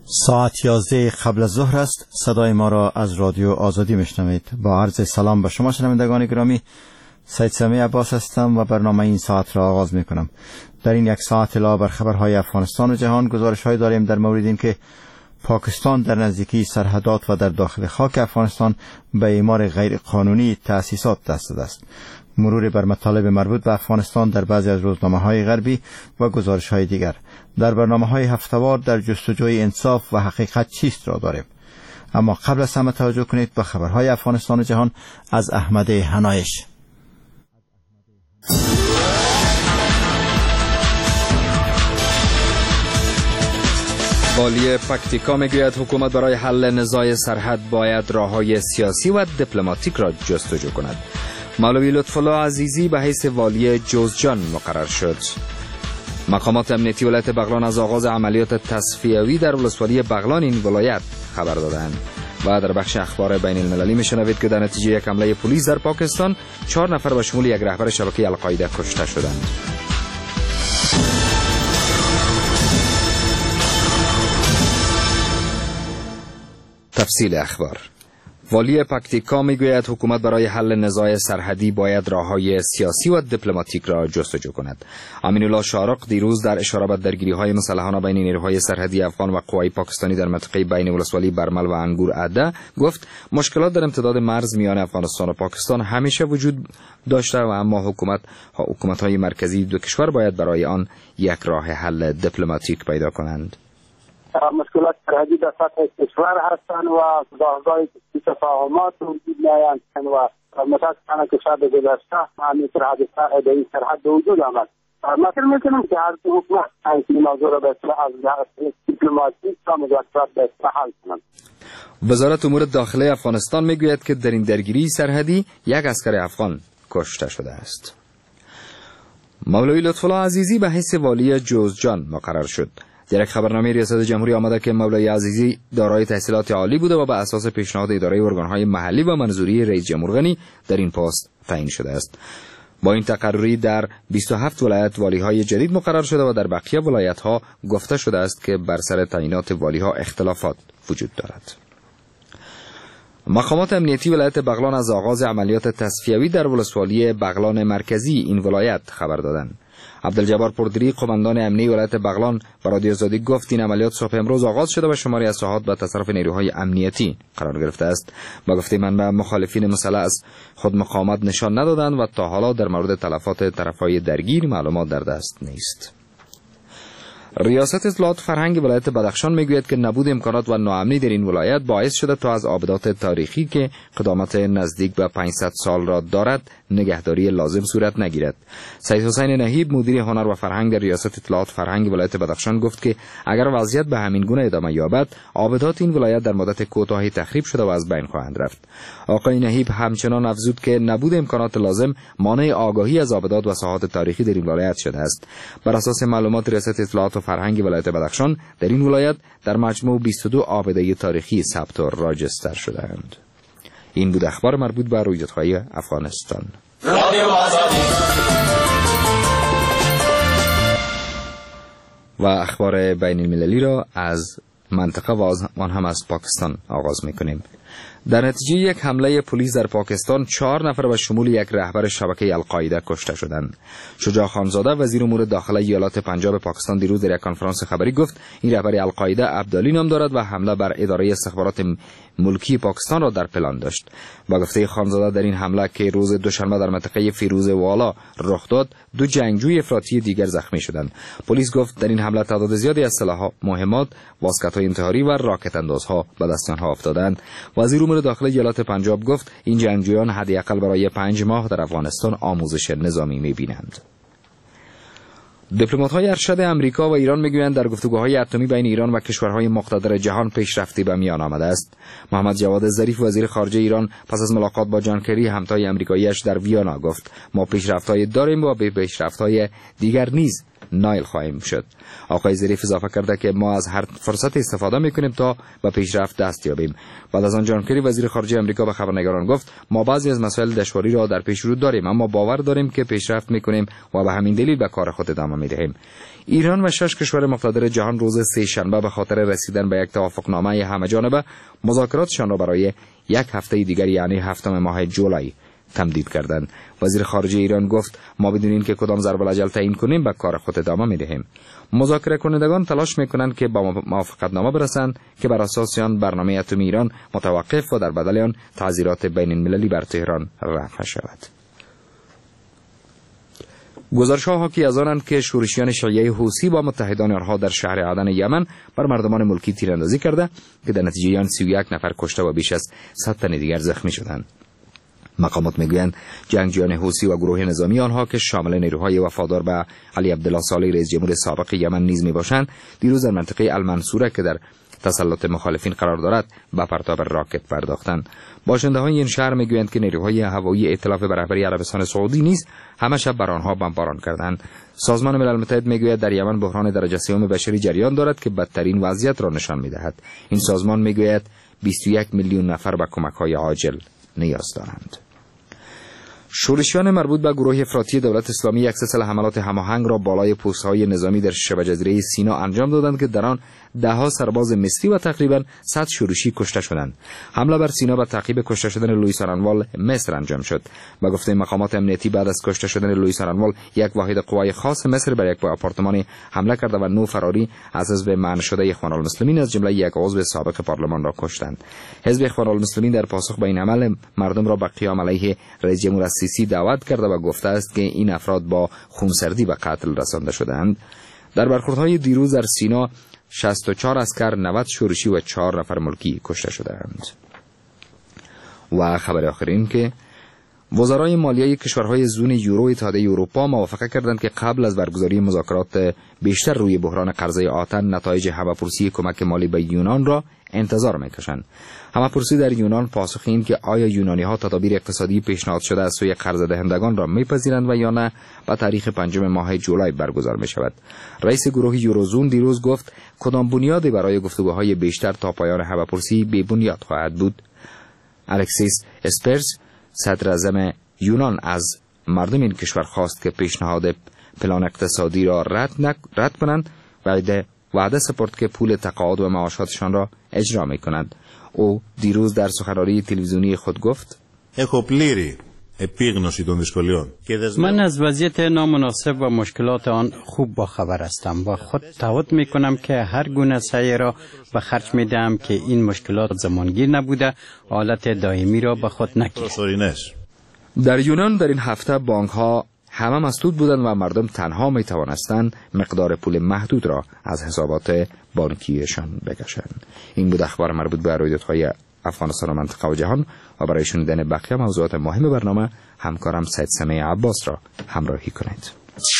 ساعت 11 قبل از ظهر است. صدای ما را از رادیو آزادی میشنوید. با عرض سلام به شما شنوندگان گرامی، سید سمیع عباس هستم و برنامه این ساعت را آغاز میکنم. در این یک ساعت علاوه بر خبرهای افغانستان و جهان، گزارش‌های داریم در مورد اینکه پاکستان در نزدیکی سرحدات و در داخل خاک افغانستان به اعمار غیر قانونی تأسیسات دست داده است. مرور بر مطالب مربوط به افغانستان در بعضی از روزنامه‌های غربی و گزارش‌های دیگر. در برنامه‌های هفته‌وار در جستجوی انصاف و حقیقت چیست را داریم. اما قبل از همه توجه کنید به خبرهای افغانستان و جهان از احمد حنایش. والی پکتیکا میگوید حکومت برای حل نزاع سرحد باید راههای سیاسی و دیپلماتیک را جستجو کند. مولوی لطفالله عزیزی به حیث والی جوزجان مقرر شد. مقامات امنیتی ولایت بغلان از آغاز عملیات تصفیوی در ولسوالی بغلان این ولایت خبر دادند. و در بخش اخبار بین المللی میشنوید که در نتیجه یک حمله پلیس در پاکستان 4 نفر به شمول یک رهبر شبکه القاعده کشته شدند. تفصیل اخبار. والی پکتیکا میگوید حکومت برای حل نزاع سرحدی باید راههای سیاسی و دیپلماتیک را جستجو کند. امین الله شارق دیروز در اشاره به درگیری‌های مسلحانه بین نیروهای سرحدی افغان و قوای پاکستانی در منطقه بین ولسوالی برمل و انگور عده گفت مشکلات در امتداد مرز میان افغانستان و پاکستان همیشه وجود داشته و اما حکومت‌های مرکزی دو کشور باید برای آن یک راه حل دیپلماتیک پیدا کنند. مشکلات سرحدی در سطح کشور هستند و گاهگاه تفاهمات وجود می‌آیند و متأسفانه که شاید گذشته همین سرحد این سرحد وجود آمد. مثل می‌کنم که هر دو حکومت این موضوع را به اصطلاح از لحاظ دیپلماتیک و مذاکرات به اصطلاح حل کنند. وزارت امور داخله افغانستان می‌گوید که در این درگیری سرحدی یک عسکر افغان کشته شده است. مولوی لطفالله عزیزی به حیث والی جوزجان مقرر شد. در یک خبرنامه ریاست جمهوری آمده که مولوی عزیزی دارای تحصیلات عالی بوده و بر اساس پیشنهاد اداره ارگان‌های محلی و منظوری رئیس جمهور غنی در این پست تعیین شده است. با این تقرری در 27 ولایت والی‌های جدید مقرر شده و در بقیه ولایت‌ها گفته شده است که بر سر تعیینات والی‌ها اختلافات وجود دارد. مقامات امنیتی ولایت بغلان از آغاز عملیات تصفیوی در ولسوالی بغلان مرکزی این ولایت خبر دادند. عبدالجبار پردری قماندان امنی ولایت بغلان به رادیو آزادی گفت این عملیات صبح امروز آغاز شده و شماری از ساحات به تصرف نیروهای امنیتی قرار گرفته است. با گفته منبع مخالفین مسلح از خود مقاومت نشان ندادند و تا حالا در مورد تلفات طرفهای درگیر معلومات در دست نیست. ریاست اطلاعات فرهنگ ولایت بدخشان میگوید که نبود امکانات و ناامنی در این ولایت باعث شده تا از آبدات تاریخی که قدامت نزدیک به 500 سال را دارد نگهداری لازم صورت نگیرد. سید حسین نهیب مدیر هنر و فرهنگ در ریاست اطلاعات فرهنگ ولایت بدخشان گفت که اگر وضعیت به همین گونه ادامه یابد آبدات این ولایت در مدت کوتاهی تخریب شده و از بین خواهند رفت. آقای نهیب همچنان افزود که نبود امکانات لازم مانع آگاهی از آبدات و ساحات تاریخی در این ولایت شده است. بر اساس معلومات ریاست اطلاعات فرهنگ ولایت بدخشان در این ولایت در مجموع 22 آبده تاریخی ثبت و راجستر شده‌اند. این بود اخبار مربوط به رویدادهای افغانستان. و اخبار بین المللی را از منطقه و آن هم از پاکستان آغاز می‌کنیم. در نتیجه یک حمله پلیس در پاکستان 4 نفر به شمول یک رهبر شبکه القاعده کشته شدند. شجاع خانزاده وزیر امور داخله ایالات پنجاب پاکستان دیروز در یک کنفرانس خبری گفت این رهبر القاعده عبدالی نام دارد و حمله بر اداره استخبارات ملکی پاکستان را در پلان داشت. با گفته خانزاده در این حمله که روز دوشنبه در منطقه فیروز والا رخ داد 2 جنگجوی افراطی دیگر زخمی شدند. پلیس گفت در این حمله تعداد زیادی از سلاح، مهمات، واسکت‌های انتحاری و راکت اندازها به دست آنها افتادند. وزیر امور داخله ایالات پنجاب گفت این جنگجویان حداقل برای 5 ماه در افغانستان آموزش نظامی می‌بینند. دیپلمات‌های ارشد آمریکا و ایران میگویند در گفتگوهای اتمی بین ایران و کشورهای مقتدر جهان پیشرفتی به میان آمده است. محمد جواد ظریف وزیر خارجه ایران پس از ملاقات با جان کری همتای آمریکایی‌اش در ویانا گفت ما پیشرفت‌های داریم و به پیشرفت‌های دیگر نیز نایل خواهیم شد. آقای ظریف اضافه کرده که ما از هر فرصت استفاده میکنیم تا به پیشرفت دست یابیم. بعد از آن جان کری وزیر خارجه آمریکا به خبرنگاران گفت ما بعضی از مسائل دشواری را در پیش رو داریم، اما باور داریم که پیشرفت میکنیم و به همین دلیل به کار خود ادامه میدهیم. ایران و 6 کشور مقتدر جهان روز سه شنبه به خاطر رسیدن به یک توافقنامه همه‌جانبه مذاکراتشان را برای یک هفته دیگر یعنی هفتم ماه جولای تمدید کردند. وزیر خارجه ایران گفت ما بدون اینکه کدام ضرب الاجل تعیین کنیم به کار خود ادامه میدهیم. مذاکره کنندگان تلاش میکنند که با موافقتنامه برسند که بر اساس آن برنامه اتمی ایران متوقف و در بدل آن تعزیرات بین المللی بر تهران رفع شود. گزارش‌ها حاکی از آنند که شورشیان شیعه حوثی با متحدان آنها در شهر عدن یمن بر مردمان ملکی تیراندازی کرده که در نتیجه آن 31 نفر کشته و بیش از 100 تن دیگر زخمی شدند. مقامات میگویند جنگجویان حوثی و گروه نظامی آنها که شامل نیروهای وفادار به علی عبدالله صالح رئیس جمهور سابق یمن نیز میباشند دیروز در منطقه المنصوره که در تسلط مخالفین قرار دارد به پرتاب راکت پرداختند. باشنده‌های این شهر میگویند که نیروهای هوایی ائتلاف به رهبری عربستان سعودی نیز همه شب بر آنها بمباران کردند. سازمان ملل متحد میگوید در یمن بحران درجه سوم بشری جریان دارد که بدترین وضعیت را نشان میدهد. این سازمان میگوید 21 میلیون نفر به کمک‌های عاجل نیاز دارند. شورشیان مربوط به گروه افراطی دولت اسلامی یک سلسله حملات هماهنگ را بالای پست‌های نظامی در شبه جزیره سینا انجام دادند که در آن ده‌ها سرباز مصری و تقریباً 100 شورشی کشته شدند. حمله بر سینا به تعقیب کشته شدن لوئیس آرنوال مصر انجام شد. به گفته مقامات امنیتی بعد از کشته شدن لوئیس آرنوال یک واحد قوای خاص مصر بر یک آپارتمان حمله کرده و 9 فراری از حزب منع شده اخوان المسلمین از جمله یک عضو سابق پارلمان را کشتند. حزب اخوان المسلمین در پاسخ به این عمل مردم را به قیام علیه رئیس جمهور السیسی دعوت کرده و گفته است که این افراد با خونسردی به قتل رسانده شدند. در برخوردهای دیروز در سینا 64 عسکر، 90 شورشی و 4 نفر ملکی کشته شدند. و خبر آخر این که وزرای مالیه کشورهای زون یورو اتحادیه اروپا موافقت کردند که قبل از برگزاری مذاکرات بیشتر روی بحران قرضه آتن نتایج همه‌پرسی کمک مالی به یونان را انتظار می‌کشند. همه‌پرسی در یونان پاسخ این که آیا یونانی‌ها تدابیر اقتصادی پیشنهاد شده از سوی قرض دهندگان را می‌پذیرند و یا نه با تاریخ 5 ماه جولای برگزار می‌شود. رئیس گروه یوروزون دیروز گفت کدام بنیادی برای گفتگوهای بیشتر تا پایان همه‌پرسی بی بنیاد خواهد بود. الکسیس اسپرس صدر اعظم یونان از مردم این کشور خواست که پیشنهاد پلان اقتصادی را رد کنند و وعده سپرد که پول تقاعد و معاشاتشان را اجرا می‌کنند. او دیروز در سخنرانی تلویزیونی خود گفت من از وضعیت نامناسب و مشکلات آن خوب با خبر هستم و خود تعهد می‌کنم که هر گونه سعی را به خرج می‌دهم که این مشکلات زمانگیر نبوده حالت دائمی را به خود نگیرد. در یونان در این هفته بانک‌ها همه مسدود بودند و مردم تنها می توانستند مقدار پول محدود را از حسابات بانکیشان بکشند. این بود اخبار مربوط به رویدادهای افغانستان و منطقه و جهان و برای شنیدن بقیه موضوعات مهم برنامه همکارم سید سمیع عباس را همراهی کنید.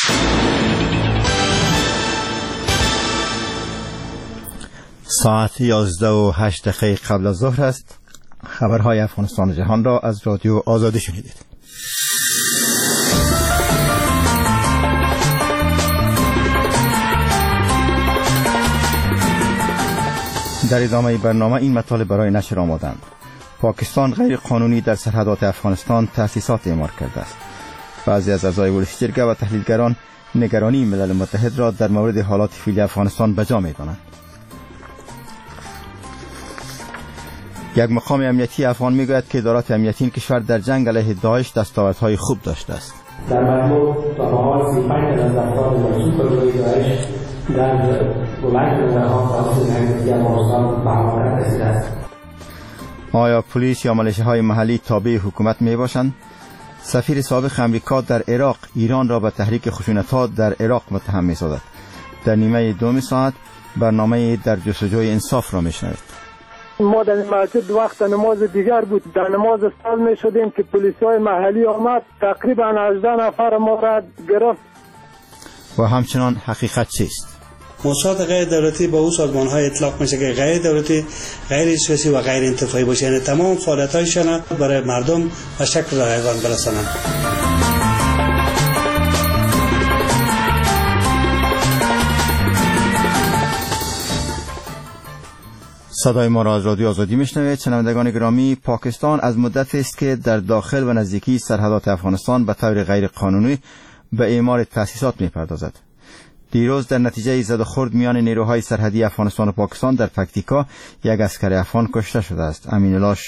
ساعت 11:08 قبل از ظهر است. خبرهای افغانستان و جهان را از رادیو آزادی شنیدید. در ادامه برنامه این مطالب برای نشر آمادند. پاکستان غیر قانونی در سرحدات افغانستان تأسیسات اعمار کرده است. بعضی از اعضای ولش جرگه و تحلیلگران نگرانی ملل متحد را در مورد حالات فعلی افغانستان به جا می‌برند. یک مقام امنیتی افغان میگوید که ادارات امنیتی این کشور در جنگ علیه داعش دستاوردهای خوب داشته است. در مطلوب تا به حال 35 از افراد مرسوم به گروه داعش در بلند نظرها تحصیل امنیتی افغانستان به حمایت رسیده است. آیا پلیس یا ملیشه‌های محلی تابع حکومت میباشند؟ سفیر سابق امریکا در عراق ایران را به تحریک خشونت‌ها در عراق متهم می‌سازد. در نیمه دوم ساعت برنامه در جستجوی انصاف را میشنوید. ما در مسجد وقت نماز دیگر بود، در نماز سال می شدیم که پلیسای محلی آمد تقریبا 18 نفر ما را گرفت. و همچنان حقیقت چیست؟ موسسات غیر دولتی با او سازمان‌های اطلاق میشه که غیر دولتی، غیر سیاسی و غیر انتفاعی باشه، یعنی تمام فعالیت‌هایشان برای مردم و شکل رایگان برسانند. صدای ما را از رادیو آزادی میشنوید. شنوندگان گرامی، پاکستان از مدت است که در داخل و نزدیکی سرحدات افغانستان به طور غیر قانونی به اعمار تأسیسات میپردازد. دیروز در نتیجه زد و خورد میان نیروهای سرحدی افغانستان و پاکستان در پکتیکا یک عسکر افغان کشته شده است. امین الله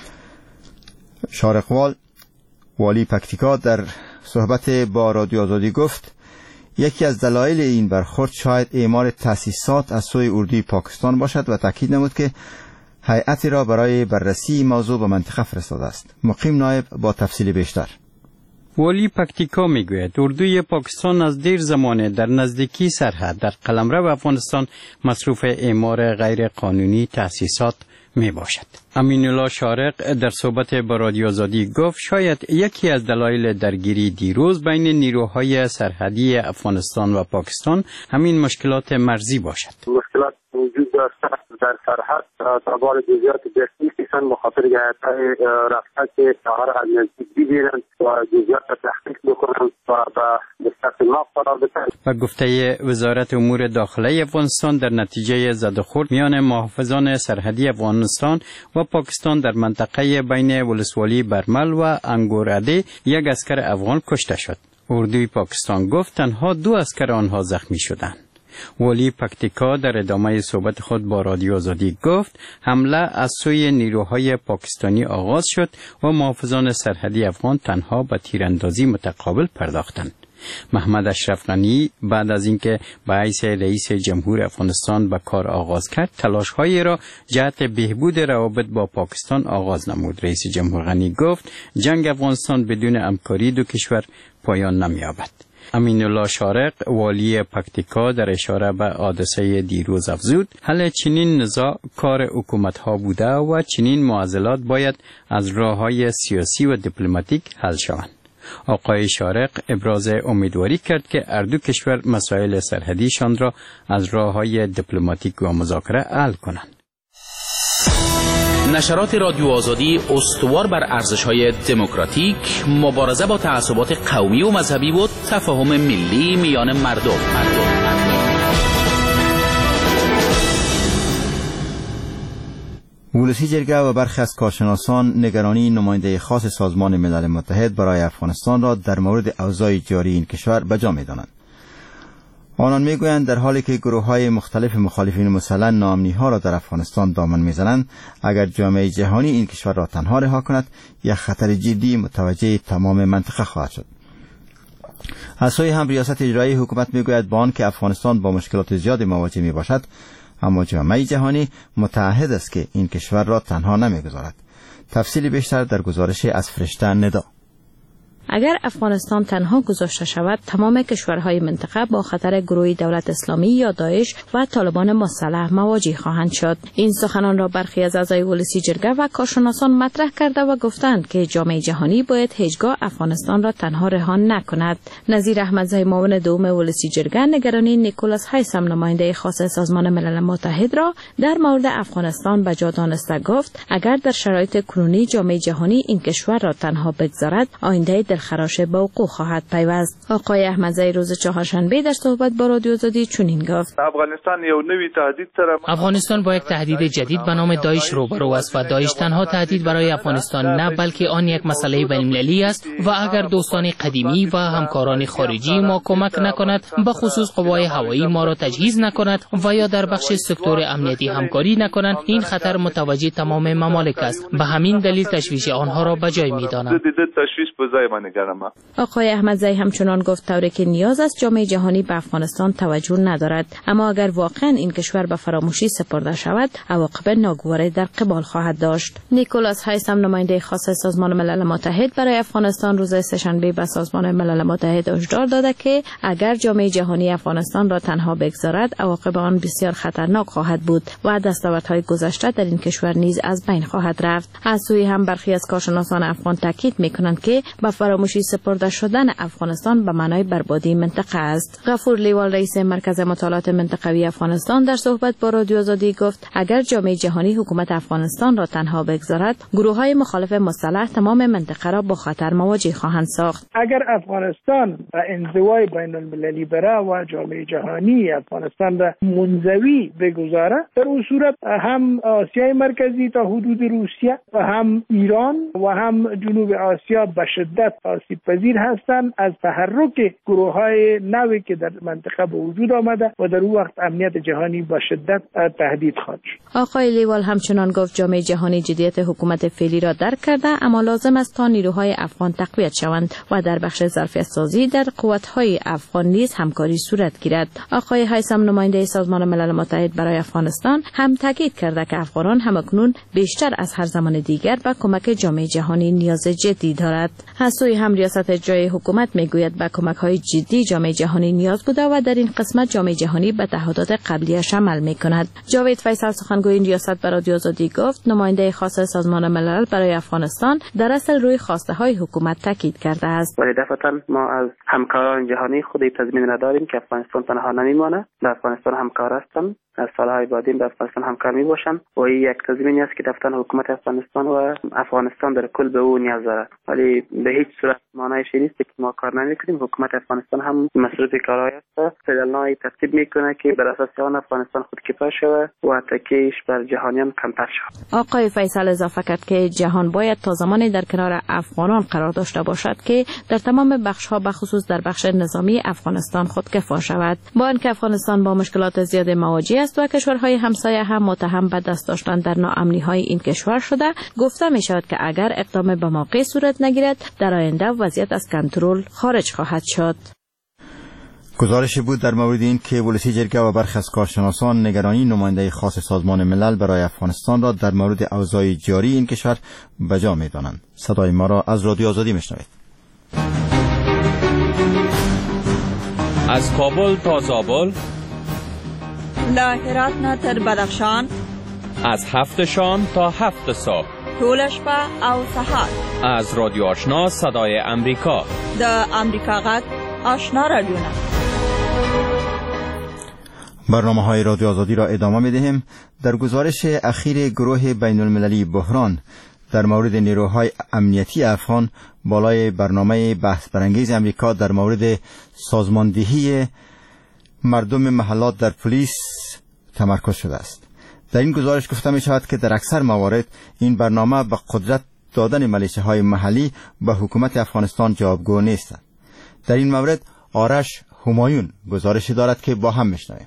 شارقوال، والی پکتیکا، در صحبت با رادیو آزادی گفت یکی از دلایل این برخورد شاید اعمار تأسیسات از سوی اردوی پاکستان باشد و تاکید نمود که هیئتی را برای بررسی موضوع به منطقه فرستاده است. مقیم نایب با تفصیل بیشتر. والی پکتیکا میگوید اردوی پاکستان از دیر زمانه در نزدیکی سرحد در قلمرو افغانستان مصروف اعمار غیر قانونی تأسیسات می باشد. امین الله شارق در صحبت با رادیو آزادی گفت شاید یکی از دلایل درگیری دیروز بین نیروهای سرحدی افغانستان و پاکستان همین مشکلات مرزی باشد. مشکلات وجود داشت در سرحد درباره جزئیات دقیق کسان مخاطر هیئت‌های رفته که ساحه از نزدیک ببینند و جزئیات تحقیق بکنند و به استثناء قرار بدهند. و گفته وزارت امور داخلی افغانستان در نتیجه زد و خورد میان محافظان سرحدی افغانستان و پاکستان در منطقه بین ولسوالی برمل و انگوراده یک عسکر افغان کشته شد. اردوی پاکستان گفت تنها 2 عسکر آنها زخمی شدند. والی پکتیکا در ادامه صحبت خود با رادیو آزادی گفت حمله از سوی نیروهای پاکستانی آغاز شد و محافظان سرحدی افغان تنها به تیراندازی متقابل پرداختند. محمد اشرف غنی بعد از اینکه به حیث رئیس جمهور افغانستان به کار آغاز کرد تلاش‌هایی را جهت بهبود روابط با پاکستان آغاز نمود. رئیس جمهور غنی گفت جنگ افغانستان بدون همکاری دو کشور پایان نمی‌یابد. امین الله شارق، والی پکتیکا، در اشاره به حادثه دیروز افزود حل چنین نزاع کار حکومت‌ها بوده و چنین معضلات باید از راه‌های سیاسی و دیپلماتیک حل شوند. آقای شارق ابراز امیدواری کرد که هر دو کشور مسائل سرحدیشان را از راه‌های دیپلماتیک و مذاکره حل کنند. نشرات رادیو آزادی استوار بر ارزش‌های دموکراتیک، مبارزه با تعصبات قومی و مذهبی و تفاهم ملی میان مردم. ولسی جرگه و برخی از کارشناسان نگرانی نماینده خاص سازمان ملل متحد برای افغانستان را در مورد اوضاع جاری این کشور به جا می‌دانند. آنان میگویند در حالی که گروه‌های مختلف مخالفین مسلح ناامنی‌ها را در افغانستان دامن می‌زنند، اگر جامعه جهانی این کشور را تنها رها کند، یک خطر جدی متوجه تمام منطقه خواهد شد. از سوی هم ریاست اجرایی حکومت میگوید با آنکه افغانستان با مشکلات زیادی مواجه میباشد، اما جامعه جهانی متعهد است که این کشور را تنها نمیگذارد. تفصیلی بیشتر در گزارش از فرشته ندا. اگر افغانستان تنها گذاشته شود، تمام کشورهای منطقه با خطر گروه دولت اسلامی یا داعش و طالبان مسلح مواجه خواهند شد. این سخنان را برخی از اعضای ولسی جرگه و کارشناسان مطرح کرده و گفتند که جامعه جهانی باید هیچگاه افغانستان را تنها رها نکند. نظیر احمدزی معاون دوم ولسی جرگه نگرانی نیکولاس هایسم نماینده خاص سازمان ملل متحد را در مورد افغانستان به جا دانسته گفت اگر در شرایط کنونی جامعه جهانی این کشور را تنها بگذارد، آینده خراش به وقوع خواهد پیوست. آقای احمدزی روز چهارشنبه در صحبت با رادیو آزادی چنین گفت: افغانستان با یک تهدید جدید به نام داعش روبرو است و داعش تنها تهدید برای افغانستان نه بلکه آن یک مسئله بین‌المللی است و اگر دوستان قدیمی و همکاران خارجی ما کمک نکند، به خصوص قوای هوایی ما را تجهیز نکند و یا در بخش سکتور امنیتی همکاری نکنند، این خطر متوجه تمام ممالک است. به همین دلیل تشویش آنها را به جای می‌دانم. آقای احمدزی همچنان گفت طوری که نیاز است جامعه جهانی به افغانستان توجه ندارد، اما اگر واقعا این کشور به فراموشی سپرده شود، عواقب ناگواری در قبال خواهد داشت. نیکولاس هایسم نماینده خاص سازمان ملل متحد برای افغانستان روز سه‌شنبه به سازمان ملل متحد هشدار داده که اگر جامعه جهانی افغانستان را تنها بگذارد، عواقب آن بسیار خطرناک خواهد بود و دستاوردهای گذشته در این کشور نیز از بین خواهد رفت. از سوی هم برخی از کارشناسان افغان تاکید می‌کنند که به فراموشی سپرده شدن افغانستان به معنای بربادی منطقه است. غفور لیوال رئیس مرکز مطالعات منطقوی افغانستان در صحبت با رادیو آزادی گفت اگر جامعه جهانی حکومت افغانستان را تنها بگذارد، گروه‌های مخالف مسلح تمام منطقه را با خطر مواجه خواهند ساخت. اگر افغانستان به انزوای بین المللی بره و جامعه جهانی افغانستان را منزوی بگذاره، در اون صورت هم آسیای مرکزی تا حدود روسیه و هم ایران و هم جنوب آسیا به شدت آسیب پذیر هستند از تحرک گروه‌های نوی که در منطقه به وجود آمده و در اون وقت امنیت جهانی به شدت تهدید خواهد شد. آقای لیوال همچنان گفت جامعه جهانی جدیت حکومت فعلی را درک کرده، اما لازم است تا نیروهای افغان تقویت شوند و در بخش ظرفیت سازی در قوت‌های افغان نیز همکاری صورت گیرد. آقای هیثم نماینده سازمان ملل متحد برای افغانستان هم تاکید کرده که افغانان همکنون بیشتر از هر زمان دیگر به کمک جامعه جهانی نیاز جدی دارد. از سوی هم ریاست اجرایی حکومت میگوید به کمک‌های جدی جامعه جهانی نیاز بوده و در این قسمت جامعه جهانی به تعهدات قبلیش عمل می‌کند. جاوید فیصل سخنگوی این ریاست به رادیو آزادی گفت نماینده خاص سازمان ملل برای افغانستان در اصل روی خواسته‌های حکومت تاکید کرده است. ولی دفعتاً ما از همکاران جهانی خود تضمین نداریم که افغانستان تنها نمیمانه. در افغانستان همکار هستند. از سالهای بعدی به افغانستان همکار می باشند و این یک تضمینی است که دفتر حکومت افغانستان و افغانستان در کل به او نیاز دارد. ولی به هیچ صورت معنیش نیست که ما کار نمی‌کنیم. حکومت افغانستان هم مسئول کارهای است. فعلا ترتیب میکنه که بر اساس آن افغانستان خودکفا شود و تکیهش بر جهانیان کمتر شود. آقای فیصل اضافه کرد که جهان باید تا زمانی در کنار افغانان قرار داشته باشد که در تمام بخش‌ها به خصوص در بخش نظامی افغانستان خودکفا شود. با اینکه افغانستان با مشکلات زیاد مواجه است و کشورهای همسایه هم متهم به دست داشتن در ناامنی‌های این کشور شده، گفته می شود که اگر اقدام به موقع صورت نگیرد در آینده وضعیت از کنترل خارج خواهد شد. گزارشی بود در مورد این که ولسی جرگه و برخی از کارشناسان نگرانی نماینده خاص سازمان ملل برای افغانستان را در مورد اوضاع جاری این کشور به جا می دانند. صدای ما را از رادیو آزادی میشنوید. از کابل تا زابل، له هرات نه تر بدخشان، از 7 شام تا 7 صبح، ټول شپه او سهار، از رادیو آشنا صدای امریکا، د امریکا غږ آشنا رادیو. برنامه‌های رادیو آزادی را ادامه می‌دهیم. در گزارش اخیر گروه بین المللی بحران در مورد نیروهای امنیتی افغان بالای برنامه بحث برانگیز امریکا در مورد سازماندهی مردم محلات در پلیس تمرکز شده است. در این گزارش گفته می شود که در اکثر موارد این برنامه به قدرت دادن ملیشه‌های محلی به حکومت افغانستان جوابگو نیست. در این مورد آرش همایون گزارشی دارد که با هم میشنویم.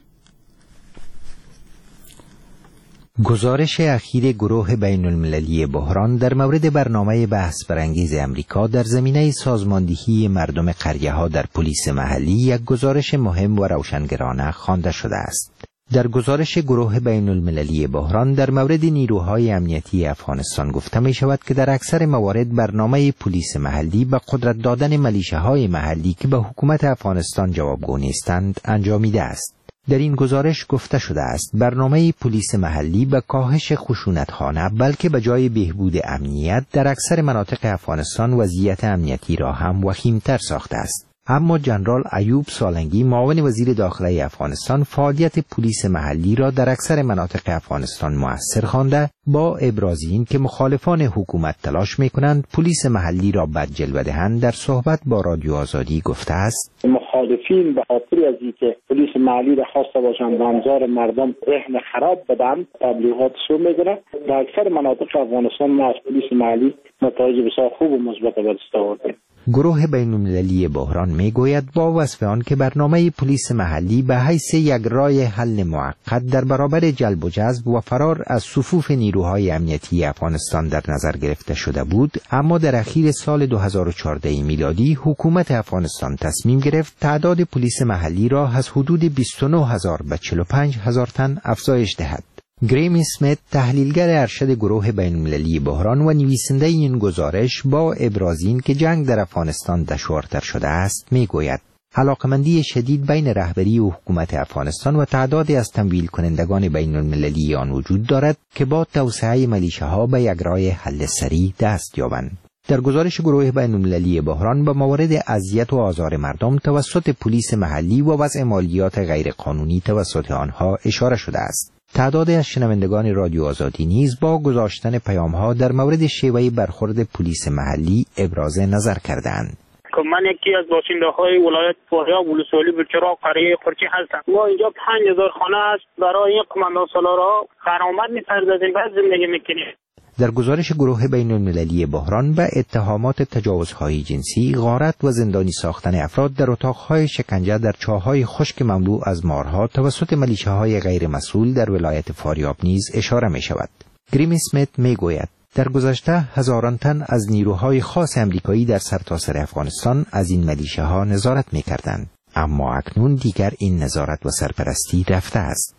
گزارش اخیر گروه بین المللی بحران در مورد برنامه بحث برانگیز امریکا در زمینه سازماندهی مردم قریه‌ها در پلیس محلی یک گزارش مهم و روشنگرانه خوانده شده است. در گزارش گروه بین المللی بحران در مورد نیروهای امنیتی افغانستان گفته می شود که در اکثر موارد برنامه پلیس محلی به قدرت دادن ملیشه‌های محلی که به حکومت افغانستان جوابگو نیستند انجامیده است. در این گزارش گفته شده است برنامه پلیس محلی به کاهش خشونت‌ها نه بلکه به جای بهبود امنیت در اکثر مناطق افغانستان وضعیت امنیتی را هم وخیم‌تر ساخته است. اما جنرال ایوب سالنگی معاون وزیر داخله افغانستان فعالیت پلیس محلی را در اکثر مناطق افغانستان مؤثر خوانده با ابراز این که مخالفان حکومت تلاش می‌کنند پلیس محلی را بد جلوه دهند در صحبت با رادیو آزادی گفته است مخالفین به خاطر از اینکه پلیس محلی را خواسته باشند به انظار مردم ذهن خراب بدن تبلیغات شروع می‌کنند. در اکثر مناطق افغانستان ما از پلیس محلی نتایج بسیار خوب و مثبت به دست آوردیم. گروه بین المللی بحران میگوید با وصف آن که برنامه پلیس محلی به حیث یک راه حل موقت در برابر جلب و جذب و فرار از صفوف نیروهای امنیتی افغانستان در نظر گرفته شده بود، اما در اخیر سال 2014 میلادی حکومت افغانستان تصمیم گرفت تعداد پلیس محلی را از حدود 29,000 به 45,000 تن افزایش دهد. گریم اسمیت تحلیلگر ارشد گروه بین المللی بحران و نویسنده این گزارش با ابراز این که جنگ در افغانستان دشوارتر شده است میگوید علاقمندی شدید بین رهبری و حکومت افغانستان و تعدادی از تمویل کنندگان بین المللی آن وجود دارد که با توسعه ملیشه‌ها به یک راه حل سریع دست یابند. در گزارش گروه بین‌المللی بحران به موارد اذیت و آزار مردم توسط پلیس محلی و وضع مالیات غیرقانونی توسط آنها اشاره شده است. تعدادی از شنوندگان رادیو آزادی نیز با گذاشتن پیام‌ها در مورد شیوه برخورد پلیس محلی ابراز نظر کردند. من یکی از باشنده‌های ولایت فاریاب ولسوالی بلچراغ قریه قرچی هستم. ما اینجا 5000 خانه است برای این قماندان سالارها غرامت می‌پردازیم بعد زندگی می‌کنیم. در گزارش گروه بین‌المللی بحران به اتهامات تجاوزهای جنسی، غارت و زندانی ساختن افراد در اتاقهای شکنجه در چاه‌های خشک مملو از مارها توسط ملیشه‌های غیر مسئول در ولایت فاریاب نیز اشاره می‌شود. گریم اسمیت می‌گوید در گذشته هزاران تن از نیروهای خاص امریکایی در سرتاسر افغانستان از این ملیشه‌ها نظارت می‌کردند، اما اکنون دیگر این نظارت و سرپرستی رفته است.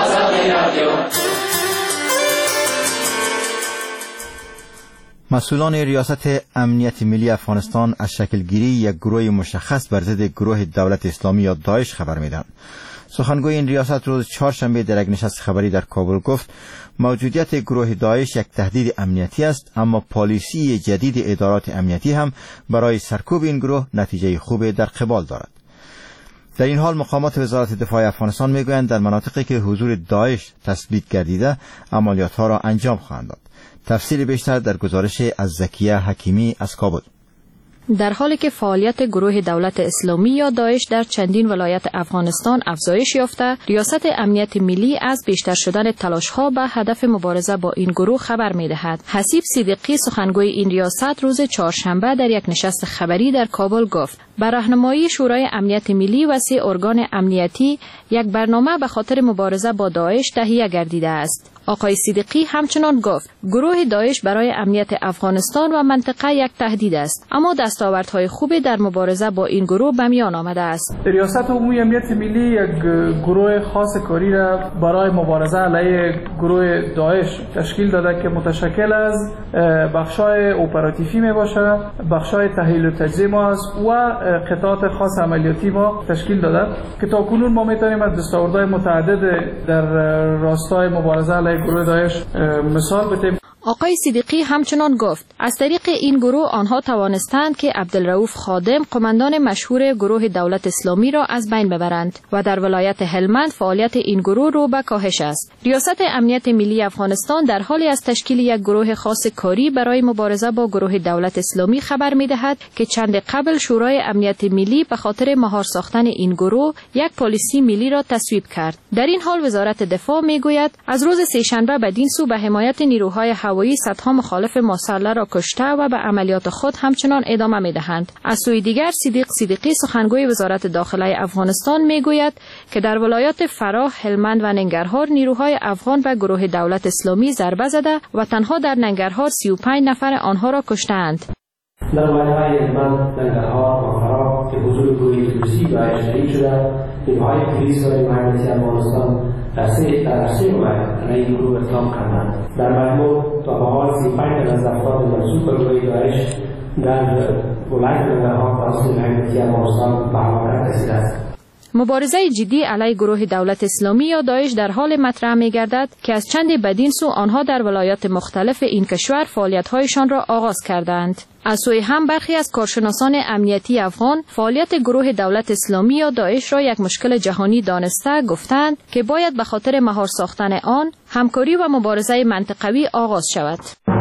مسئولان ریاست امنیت ملی افغانستان از شکلگیری یک گروه مشخص بر ضد گروه دولت اسلامی یا داعش خبر میدن. سخنگوی این ریاست روز چهارشنبه در یک نشست خبری در کابل گفت موجودیت گروه داعش یک تهدید امنیتی است، اما پالیسی جدید ادارات امنیتی هم برای سرکوب این گروه نتیجه خوب در قبال دارد. در این حال مقامات وزارت دفاع افغانستان میگویند در مناطقی که حضور داعش تثبیت گردیده عملیات‌ها را انجام خواهند داد. تفصیل بیشتر در گزارش از زکیه حکیمی از کابل. در حالی که فعالیت گروه دولت اسلامی یا داعش در چندین ولایت افغانستان افزایش یافته، ریاست امنیت ملی از بیشتر شدن تلاش‌ها به هدف مبارزه با این گروه خبر می‌دهد. حسیب صدیقی سخنگوی این ریاست روز چهارشنبه در یک نشست خبری در کابل گفت با راهنمایی شورای امنیت ملی و 3 ارگان امنیتی یک برنامه به خاطر مبارزه با داعش تهیه گردیده است. آقای صدیقی همچنان گفت گروه داعش برای امنیت افغانستان و منطقه یک تهدید است، اما دستاوردهای خوبی در مبارزه با این گروه به میان آمده است. ریاست عمومی امنیت ملی یک گروه خاص کاری را برای مبارزه علیه گروه داعش تشکیل داده که متشکل از بخشای اپراتیوی می باشه، بخشای تحلیل و تجزیه ما است و قطعات خاص عملیاتی ما تشکیل داده که تاکنون ما میتونیم از دستاوردهای متعدد در راستای مبارزه علیه گروه داعش مثال بزنیم. آقای صدیقی همچنان گفت از طریق این گروه آنها توانستند که عبدالرؤوف خادم قماندان مشهور گروه دولت اسلامی را از بین ببرند و در ولایت هلمند فعالیت این گروه رو به کاهش است. ریاست امنیت ملی افغانستان در حالی از تشکیل یک گروه خاص کاری برای مبارزه با گروه دولت اسلامی خبر می‌دهد که چند قبل شورای امنیت ملی به خاطر مهار ساختن این گروه یک پالیسی ملی را تصویب کرد. در این حال وزارت دفاع می‌گوید از روز سه‌شنبه بدین سو به حمایت نیروهای هوایی صدها مخالف مسلح را کشته و به عملیات خود همچنان ادامه می‌دهند. از سوی دیگر صدیقی سخنگوی وزارت داخله افغانستان می‌گوید که در ولایات فراه، هلمند و ننگرهار نیروهای افغان به گروه دولت اسلامی ضربه زده و تنها در ننگرهار 35 نفر آنها را کشتند. در ولایت‌های هلمند، ننگرهار و فراه که حضور گروهی روسی داعش تایید شده، نیروهای پلیس و امنیتی افغانستان در سه ولایت علیه این گروه اقدام کردند. در مجموع تا به حال 35 از افراد منسوب به گروه داعش در ولایت ننگرهار توسط امنیتی افغانستان به حمایت رسیده است. مبارزه جدی علیه گروه دولت اسلامی یا داعش در حال مطرح می‌گردد که از چند بدین سو آنها در ولایات مختلف این کشور فعالیت‌هایشان را آغاز کردند. از سوی هم برخی از کارشناسان امنیتی افغان فعالیت گروه دولت اسلامی یا داعش را یک مشکل جهانی دانسته گفتند که باید به خاطر مهار ساختن آن همکاری و مبارزه منطقوی آغاز شود.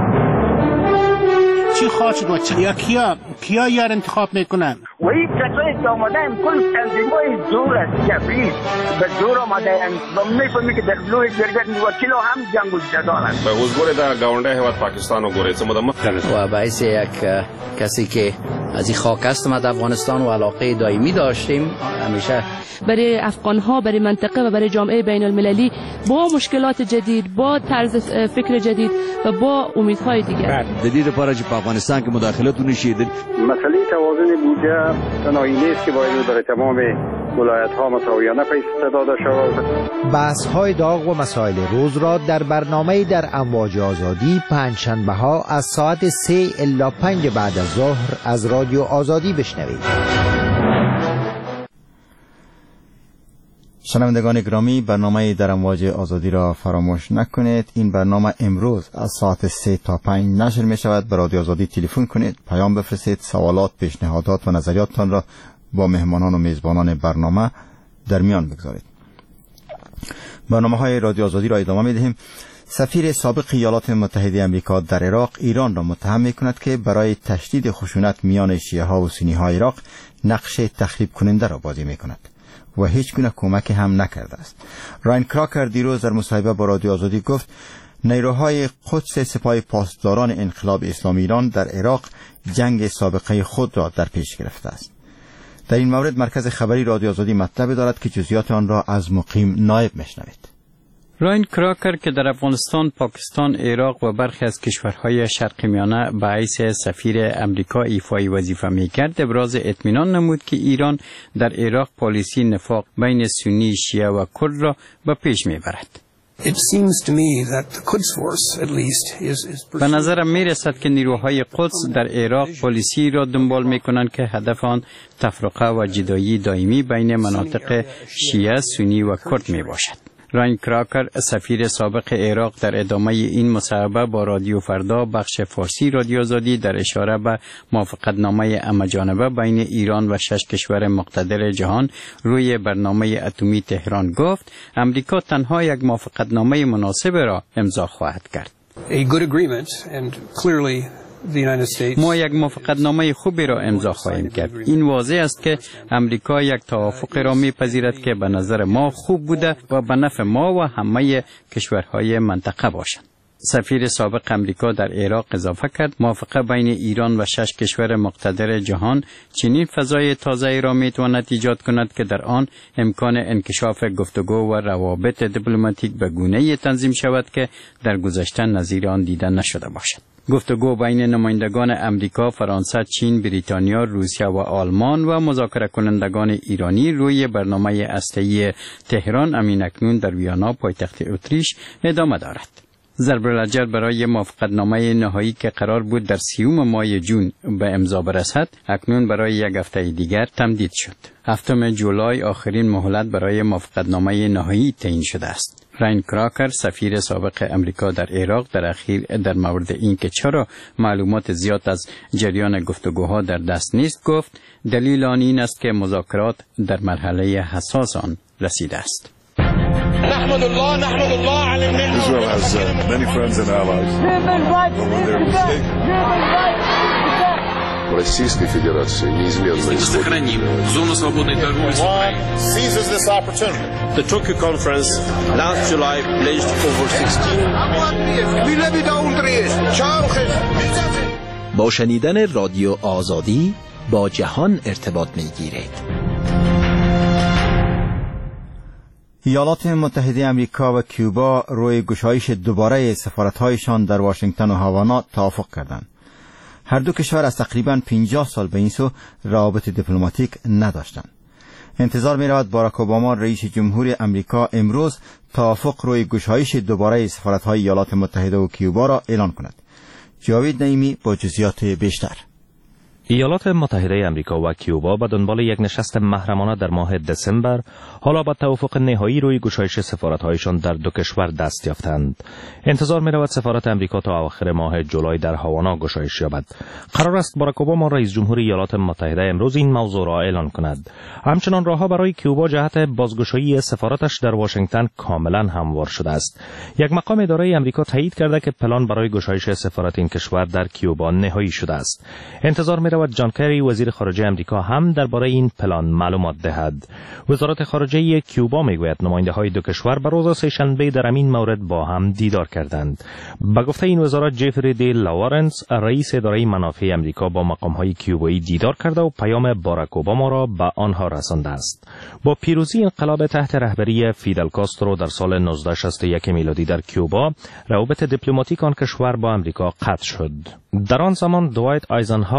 چی خواهد شد و کیا یار انتخاب میکنن؟ و این کسایی که آمده این کل تنظیمای زور است جبری به زور آمده و میفهمی که در لوی جرگت وکیل هم جنگ و جدال است. به حضور در گاونده هیواد پاکستان و گوره و باعث یک کسی که از این خاک هستم از افغانستان و علاقه دائمی داشتیم همیشه برای افغان‌ها، برای منطقه و برای جامعه بین المللی با مشکلات جدید، با طرز فکر جدید و با امیدهای دیگر. جدید پارچ په افغانستان کې مداخلت ونشي. مسئله توازن بودجه تنهایی نیست که باید برای تمام ولایت‌ها مساویانه پیش داده شود. بحث‌های داغ و مسائل روز را در برنامه در امواج آزادی پنجشنبه‌ها از ساعت 3 الی 5 بعد از ظهر از رادیو آزادی بشنوید. شنوندگان گرامی، برنامه در امواج آزادی را فراموش نکنید. این برنامه امروز از ساعت 3 تا 5 نشر می شود. به رادیو آزادی تلفن کنید، پیام بفرستید، سوالات، پیشنهادات و نظریاتتان را با مهمانان و میزبانان برنامه در میان بگذارید. برنامه های رادیو آزادی را ادامه می دهیم. سفیر سابق ایالات متحده آمریکا در عراق ایران را متهم می کند که برای تشدید خشونت میان شیعه ها و سنی های عراق نقش تخریب کننده را بازی می کند و هیچ گونه کمک هم نکرده است. راین کراکر دیروز در مصاحبه با رادیو آزادی گفت نیروهای قدس سپاه پاسداران انقلاب اسلامی ایران در عراق جنگ سابقه خود را در پیش گرفته است. در این مورد مرکز خبری رادیو آزادی مطلب دارد که جزئیات آن را از مقیم نایب میشنوید. راین کراکر که در افغانستان، پاکستان، عراق و برخی از کشورهای شرق میانه به حیث سفیر امریکا ایفای وظیفه میکرد، ابراز اطمینان نمود که ایران در عراق پالیسی نفاق بین سنی، شیعه و کرد را به پیش میبرد. به نظرم میرسد که نیروهای قدس در عراق پالیسی را دنبال میکنند که هدف آن تفرقه و جدایی دائمی بین مناطق شیعه، سنی و کرد میباشد. راین کراکر سفیر سابق عراق در ادامه این مصاحبه با رادیو فردا بخش فارسی رادیو آزادی در اشاره به موافقتنامه همه‌جانبه بین ایران و 6 کشور مقتدر جهان روی برنامه اتمی تهران گفت امریکا تنها یک موافقتنامه مناسب را امضا خواهد کرد. ما یک موافقتنامه خوبی را امضا خواهیم کرد. این واضح است که امریکا یک توافق را میپذیرد که به نظر ما خوب بوده و به نفع ما و همه کشورهای منطقه باشد. سفیر سابق امریکا در عراق اضافه کرد موافقه بین ایران و 6 کشور مقتدر جهان چنین فضای تازه‌ای را میتواند ایجاد کند که در آن امکان انکشاف گفتگو و روابط دیپلماتیک به گونه‌ای تنظیم شود که در گذشته نظیر آن دیده نشده باشد. گفتگو بین نمایندگان امریکا، فرانسه، چین، بریتانیا، روسیه و آلمان و مذاکره کنندگان ایرانی روی برنامه هسته‌ای تهران اکنون در ویانا پایتخت اتریش ادامه دارد. ضرب الحجر برای موافقتنامه نهایی که قرار بود در 30 ماه جون به امضا برسد اکنون برای یک هفته دیگر تمدید شد. 7 جولای آخرین مهلت برای موافقتنامه نهایی تعیین شده است. راین کراکر سفیر سابق امریکا در عراق در اخیر در مورد اینکه چرا معلومات زیاد از جریان گفتگوها در دست نیست گفت دلیل آن این است که مذاکرات در مرحله حساس آن رسیده است. نحمد الله على النعمة. Israel has many friends and allies. Российской Федерации неизменно сохраним зону свободной торговли с Украиной. Seizes this opportunity. The Tokyo conference last July pledged over 16 با شنیدن رادیو آزادی با جهان ارتباط می‌گیرید. ایالات متحده آمریکا و کوبا روی گشایش دوباره سفارت‌هایشان در واشنگتن و هاوانا توافق کردند. هر دو کشور از تقریباً 50 سال به این سو روابط دیپلماتیک نداشتند. انتظار می‌رود باراک اوباما رئیس جمهور آمریکا امروز توافق روی گشایش دوباره سفارت‌های ایالات متحده و کوبا را اعلان کند. جاوید نعیمی با جزئیات بیشتر. ایالات متحده آمریکا و کوبا به دنبال یک نشست محرمانه در ماه دسامبر حالا به توافق نهایی روی گشایش سفارت‌هایشان در دو کشور دست یافتند. انتظار می‌رود سفارت آمریکا تا اواخر ماه جولای در هاوانا گشایش یابد. قرار است باراک اوباما رئیس جمهور ایالات متحده امروز این موضوع را اعلان کند. همچنان راهها برای کوبا جهت بازگشایی سفارتش در واشنگتن کاملا هموار شده است. یک مقام اداره آمریکا تایید کرده که پلان برای گشایش سفارت این کشور در کوبا نهایی شده است. انتظار می‌رود جان کری وزیر خارجه آمریکا هم درباره این پلان معلومات دهد. وزارت خارجه کوبا میگوید نماینده‌های دو کشور به روز سه‌شنبه در این مورد با هم دیدار کردند. به گفته این وزارت جفری دی لاورنس رئیس اداره منافع آمریکا با مقام‌های کوبایی دیدار کرده و پیام باراک اوباما را به آنها رسانده است. با پیروزی انقلاب تحت رهبری فیدل کاسترو در سال 1961 میلادی در کوبا، روابط دیپلماتیک آن کشور با آمریکا قطع شد. در آن زمان دوایت آیزنهاور رئیس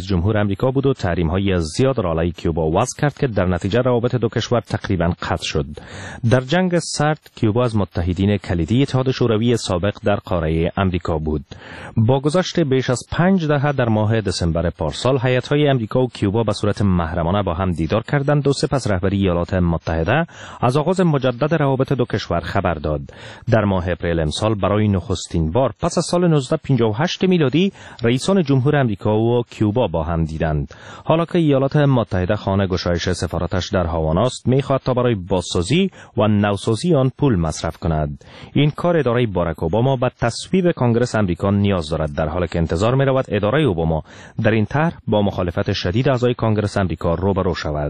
جمهور آمریکا بود و تحریم‌های زیاد را علیه کیوبا وضع کرد که در نتیجه روابط دو کشور تقریباً قطع شد. در جنگ سرد کیوبا از متحدین کلیدی اتحاد شوروی سابق در قاره آمریکا بود. با گذشت بیش از 5 دهه در ماه دسامبر پارسال هیئت‌های آمریکا و کیوبا به صورت محرمانه با هم دیدار کردند و سپس رهبری ایالات متحده از آغاز مجدد روابط دو کشور خبر داد. در ماه اپریل امسال برای نخستین بار پس از سال 1958 میلادی رئیسان جمهور آمریکا و کیوبا با هم دیدند. حالا که ایالات متحده خانه گشایش سفارتش در هاوانا است، می‌خواهد تا برای بازسازی و نوسازی آن پول مصرف کند. این کار اداره باراک اوباما به تصویب کنگره آمریکا نیاز دارد، در حالی که انتظار می‌رود اداره اوباما در این طرح با مخالفت شدید اعضای کنگره آمریکا روبرو شود.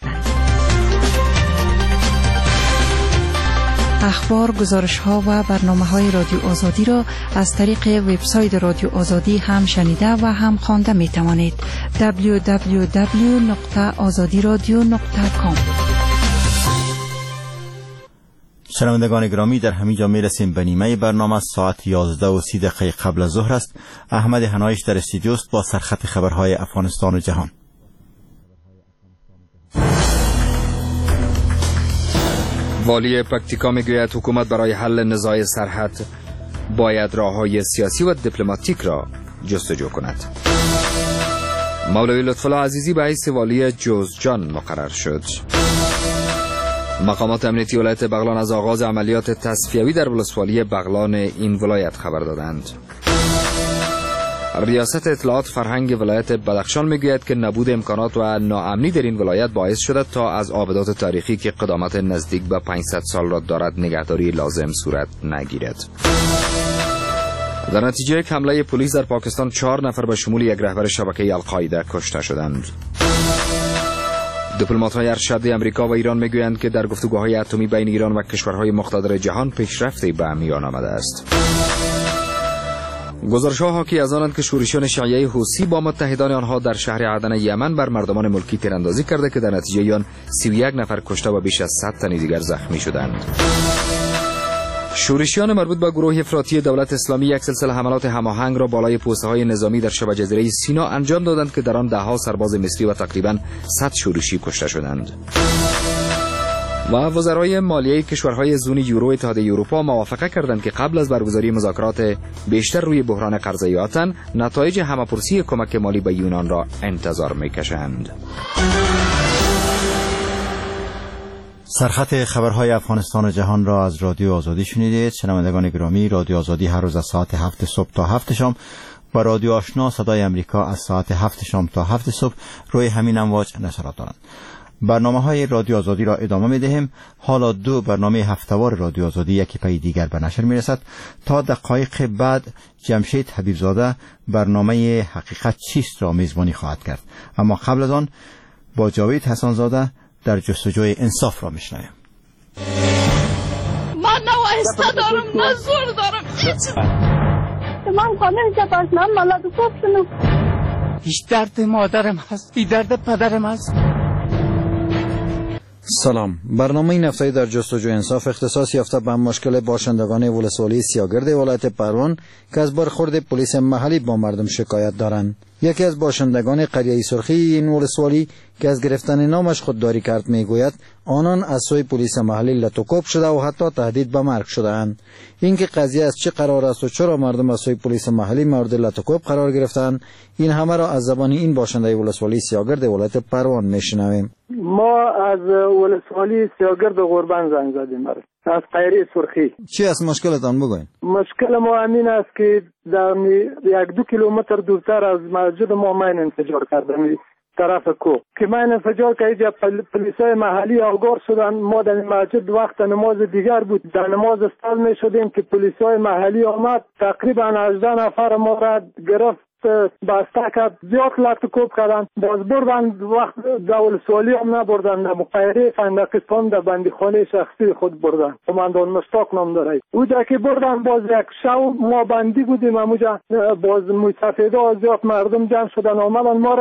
اخبار، گزارش‌ها و برنامه‌های رادیو آزادی را از طریق وبسایت رادیو آزادی هم شنیده و هم خوانده می‌توانید. www.azadiradio.com. شنوندگان گرامی، در همین جا می‌رسیم به نیمه برنامه. ساعت 11:30 قبل از ظهر است. احمد حنایش در استودیو است با سرخط خبرهای افغانستان و جهان. والی پکتیکا میگوید حکومت برای حل نزاع سرحد باید راه‌های سیاسی و دیپلماتیک را جستجو کند. مولوی لطفالله عزیزی به حیث والی جوزجان مقرر شد. مقامات امنیتی ولایت بغلان از آغاز عملیات تصفیوی در ولسوالی بغلان این ولایت خبر دادند. ریاست اطلاعات فرهنگ ولایت بدخشان میگوید که نبود امکانات و ناامنی در این ولایت باعث شده تا از آبدات تاریخی که قدامت نزدیک به 500 سال را دارد نگهداری لازم صورت نگیرد. در نتیجه یک حمله پلیس در پاکستان 4 نفر به شمول یک رهبر شبکه القاعده کشته شدند. دیپلمات‌های ارشد آمریکا و ایران میگویند که در گفتگوهای اتمی بین ایران و کشورهای مقتدر جهان پیشرفتی به میان آمده است. گزارش‌ها حاکی از آنند که شورشیان شیعه حوثی با متحدان آنها در شهر عدن یمن بر مردمان ملکی تیراندازی کرده که در نتیجه آن 31 نفر کشته و بیش از 100 تن دیگر زخمی شدند. شورشیان مربوط به گروه افراطی دولت اسلامی یک سلسله حملات هماهنگ را بالای پوسته‌های نظامی در شبه جزیره سینا انجام دادند که در آن ده‌ها سرباز مصری و تقریباً 100 شورشی کشته شدند. و وزرای مالیه کشورهای زون یورو اتحادیه اروپا موافقه کردند که قبل از برگزاری مذاکرات بیشتر روی بحران قرضه یاتن نتایج همه‌پرسی کمک مالی به یونان را انتظار می‌کشند. سرخط خبرهای افغانستان و جهان را از رادیو آزادی شنیدید. شنوندگان گرامی، رادیو آزادی هر روز از ساعت 7 صبح تا 7 شام و رادیو آشنا صدای امریکا از ساعت 7 شام تا 7 صبح روی همین امواج نشرات دارند. برنامه‌های رادیو آزادی را ادامه می‌دهیم. حالا 2 برنامه هفته‌وار رادیو آزادی یکی پی دیگر به نشر می‌رسد. تا دقایق بعد جمشید حبیبزاده برنامه حقیقت چیست را میزبانی خواهد کرد. اما قبل از آن با جاوید حسن‌زاده در جستجوی انصاف را می‌شنویم. من نه وایسته دارم نه زور دارم. من خانه جباشنم ملاد کوفتنم. هیچ درد مادرم هست، بی درد پدرم هست. سلام. برنامه این هفته در جستجوی انصاف اختصاص یافته به مشکل باشندگان ولسوالی سیاگرد ولایت پروان که از برخورد پلیس محلی با مردم شکایت دارند. یکی از باشندگان قریه سرخی این ولسوالی که از گرفتن نامش خودداری کرد میگوید آنان از سوی پلیس محلی لطوکوب شده و حتی تهدید به مرگ شده‌اند. اینکه قضیه از چه قرار است و چرا مردم از سوی پلیس محلی مورد لطوکوب قرار گرفتند، این همه را از زبان این باشنده ولسوالی سیاگرد ولایت پروان میشنویم. ما از ولسوالی سیاگرد قربان زنگ زدیم از قریه سرخی. چی است مشکلتان بگوین؟ مشکل ما همین است که در 1-2 کیلومتر دورتر از مسجد ما من انفجار کردم طرف کو که من انفجار که اینجا پلیسای محلی آگاه شدن. ما در مسجد وقت نماز دیگر بود، در نماز استاد می شدیم که پلیسای محلی آمد تقریبا 18 نفر ما را گرفت بسته کرد، زیاد لطوکوب کردن، باز بردن. وقت دول سوالی هم نبردن، مقایره فندقستان در بندیخانه شخصی خود بردن، قماندان مشتاق نام داره. اونجا که بردن باز یک شو ما بندی بودیم، اونجا باز مستفیده زیاد مردم جمع شدن آمدن ما را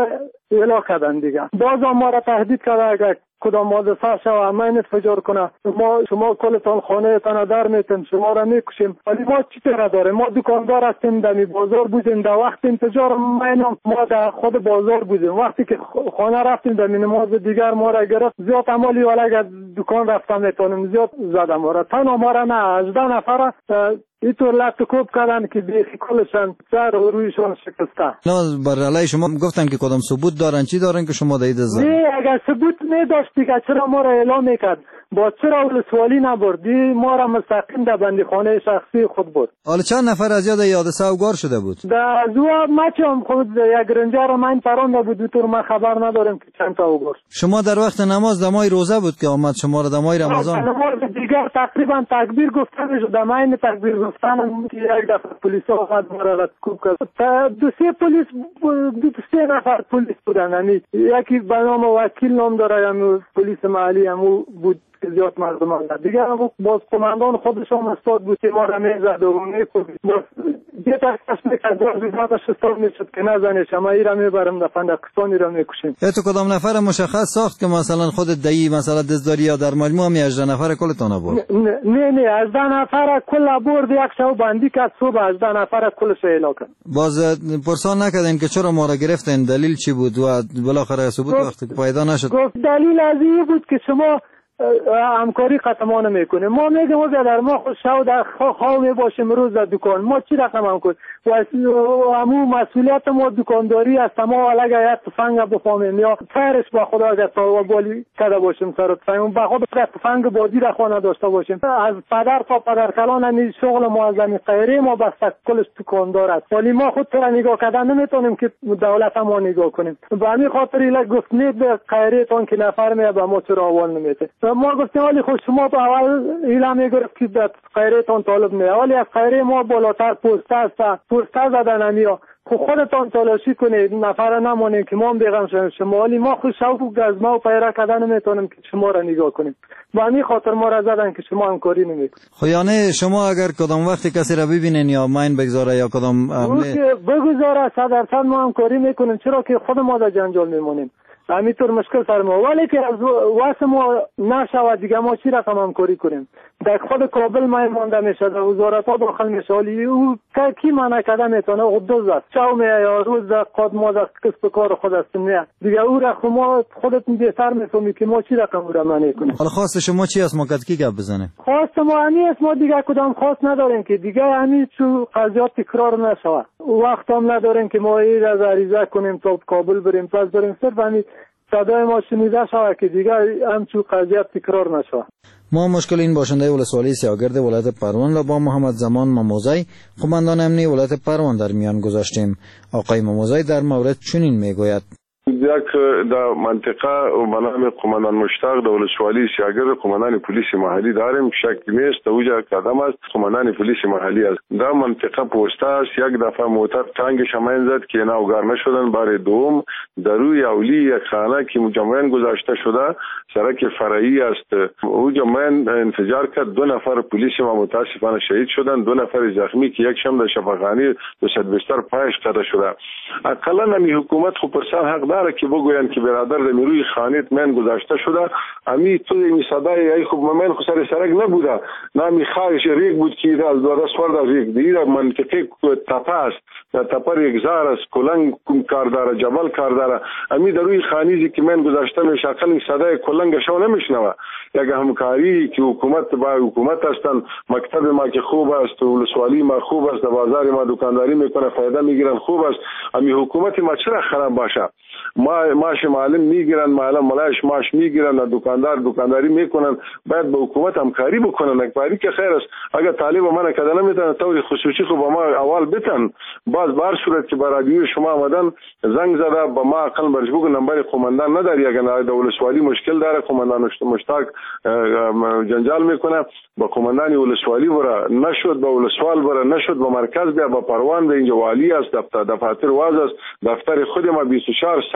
اعلام کردن دیگه. باز ما را تهدید کرده اگر کدام حادثه شو امین انفجار کنه شما کلتان خانه تان در میتیم، شما را میکشیم. ولی ما چی را داریم؟ ما دکاندار هستیم، در بازار بودیم، در وقت انفجار ما در خود بازار بودیم. وقتی که خانه رفتیم در نماز دیگر ما را گرفت، زیاد عمالی ولی اگر دکان رفتم میتونیم زیاد زدم ما را. تنها ما را نه 18 نفر اینطور لطکوب کردن که بیخی کلشان سر و رویشان شکسته. نه بر علیه شما گفتن که کدام ثبوت دارن، چی دارن که شما دید زدن؟ نه اگر ثبوت نداشت دیگه چرا ما را اعلام میکرد؟ با چرا ولسوالی نبردی؟ ما را مستقیم در بندیخانه شخصی خود بود. حالا چند نفر از یاد حادثه اوگار شده بود؟ در زوا مچم خود یک رنجر من پرانده بود، تو ما خبر نداریم که چند تا اوگار. شما در وقت نماز دمای روزه بود که آمد شما را دمای رمضان؟ نماز دیگر تقریبا تکبیر گفتن شد، دمای تکبیر گفتن یک دفعه پلیس آمد ما را کوب کرد. دو سه نفر پلیس بودن، یکی به نام وکیل نام داره، هم پلیس محلی هم بود که زیاد مردم آمد. دیگر باز کماندان خودشون استاد بود که ما را میزد و میکوبید. یه تکش میکرد باز بیدمتش استاد میشد که نزنه شما ای را میبرم در فندقستانی را میکشیم. تو کدام نفر مشخص ساخت که مثلا خود دایی مثلا دزداری یا در مجموع هم 18 نفر کلتان برد؟ نه 18 نفر کل برد، یک شو بندی کرد صبح 18 نفر کلش اعلام کرد. باز پرسان نکردین که چرا ما را گرفتین؟ دلیل چی بود و بالاخره ثبوت وقتی پیدا نشد؟ گفت دلیل از این بود که شما همکاری قطعا نمیکنه. ما میگیم در ما خود شو در خواه میباشیم روز در دکان، ما چی رقم هم کنیم؟ و همون مسئولیت ما دکانداری است. ما اگر یک تفنگ بفهمیم یا فیرش با خدا اگر بالی کرده باشیم سر تفنگ با خود تفنگ بازی را خانه داشته باشیم. از پدر تا پدر کلان همی شغل معظمی غیره ما بسته کلش دکاندار است، ولی ما خود را نگاه کردن نمیتونیم که دولت ما نگاه کنیم. به همین خاطر ایلا گفت نید به غیره تان که نفر می به ما چرا اول نمیته. ما گفتیم ولی خود شما به اول ایلا میگرفت که به غیره تان طالب نه، ولی از غیره ما بالاتر پوسته است، پوسته زدن همیا خودتان تلاشی کنید نفر نمانیم که ما هم بیغم شما، ولی ما خود شوق و گزمه و پیره کردن نمیتونیم که شما را نگاه کنیم. با همین خاطر ما را زدن که شما همکاری نمیکنید. خیانه شما اگر کدام وقتی کسی را ببینین یا ماین بگذاره یا کدام عمله بگذاره 100% ما همکاری میکنیم، چرا که خود ما در جنجال میمونیم. همینطور مشکل سر ما، ولی که از واسه ما نشود دیگه ما چی رقم همکاری کنیم؟ در خود کابل ما مانده میشه، در وزارت ها داخل میشه، ولی او کی منع کرده میتونه؟ او دوز است چاو میه یا روز در قاد ما در کسب کار خود هستیم نه دیگه. او را ما خودت بهتر میفهمی که ما چی رقم او را منع کنیم. حالا خواست شما چی است؟ ما کی گپ بزنیم؟ خواست ما همین است، ما دیگه کدام خواست نداریم که دیگه همین چو قضیات تکرار نشود. وقت هم نداریم که ما این را عریضه کنیم تا کابل بریم پس بریم، صرف همین صدای ما شنیده شود که دیگه همچون قضیت تکرار نشود. ما مشکل این باشنده ولسوالی سیاگرد ولایت پروان را با محمد زمان مموزی قماندان امنی ولایت پروان در میان گذاشتیم. آقای مموزی در مورد چنین میگوید: یک در منطقه به نام قماندان مشتاق در ولسوالی سیاگرد قماندان پلیس محلی داریم، شک نیست اوجا قدم است قماندان پلیس محلی است. در منطقه پوسته است، یک دفعه موتر تانگش همین زد که اینا اوگار نشدن. بار دوم در روی اولی یک خانه که مجمعین گذاشته شده سرک فرعی است، اوجا من انفجار کرد. 2 نفر پلیس ما متاسفانه شهید شدند، 2 نفر زخمی که یک شم در شفاخانه به صد بستر پایش قرار شده. اقلا نمی حکومت خو پرسان حق داره که بگوین که برادر در روی خانیت من گذاشته شده. امی تو این صدای ای خوب من خو سر سرک نبوده، نامی خارش ریگ بود که از دو دست ورد ریگ دیگه منطقه تپه است، تپه یک زار است، کلنگ کار داره، جبل کار داره. امی در روی خانیزی که من گذاشته میشه اقلا صدای کلنگ شو نمیشنوه. یک همکاری که حکومت با حکومت هستن، مکتب ما که خوب است، ولسوالی ما خوب است، بازار ما دکانداری میکنه فایده میگیرن خوب است. امی حکومت ما چرا خراب باشه؟ ماش معلم میگیرن، معلم ملاش ماش میگیرن، دکانداری میکنن. باید با حکومت همکاری بکنن. اکباری که خیر است. اگر طالب من کده نمیتونه طور خصوصی خو با ما اول بتن، باز بار صورت که با رادیو شما آمدن زنگ زده با ما اقل مجبور نمبر قماندان نداری، اگر در ولسوالی مشکل داره قماندان مشتاق جنجال میکنه با قماندان ولسوالی برا نشد، با ولسوال برا نشد، با مرکز بیا با پروان به اینجا والی است، دفتر واز است، دفتر خود ما 24 ساعت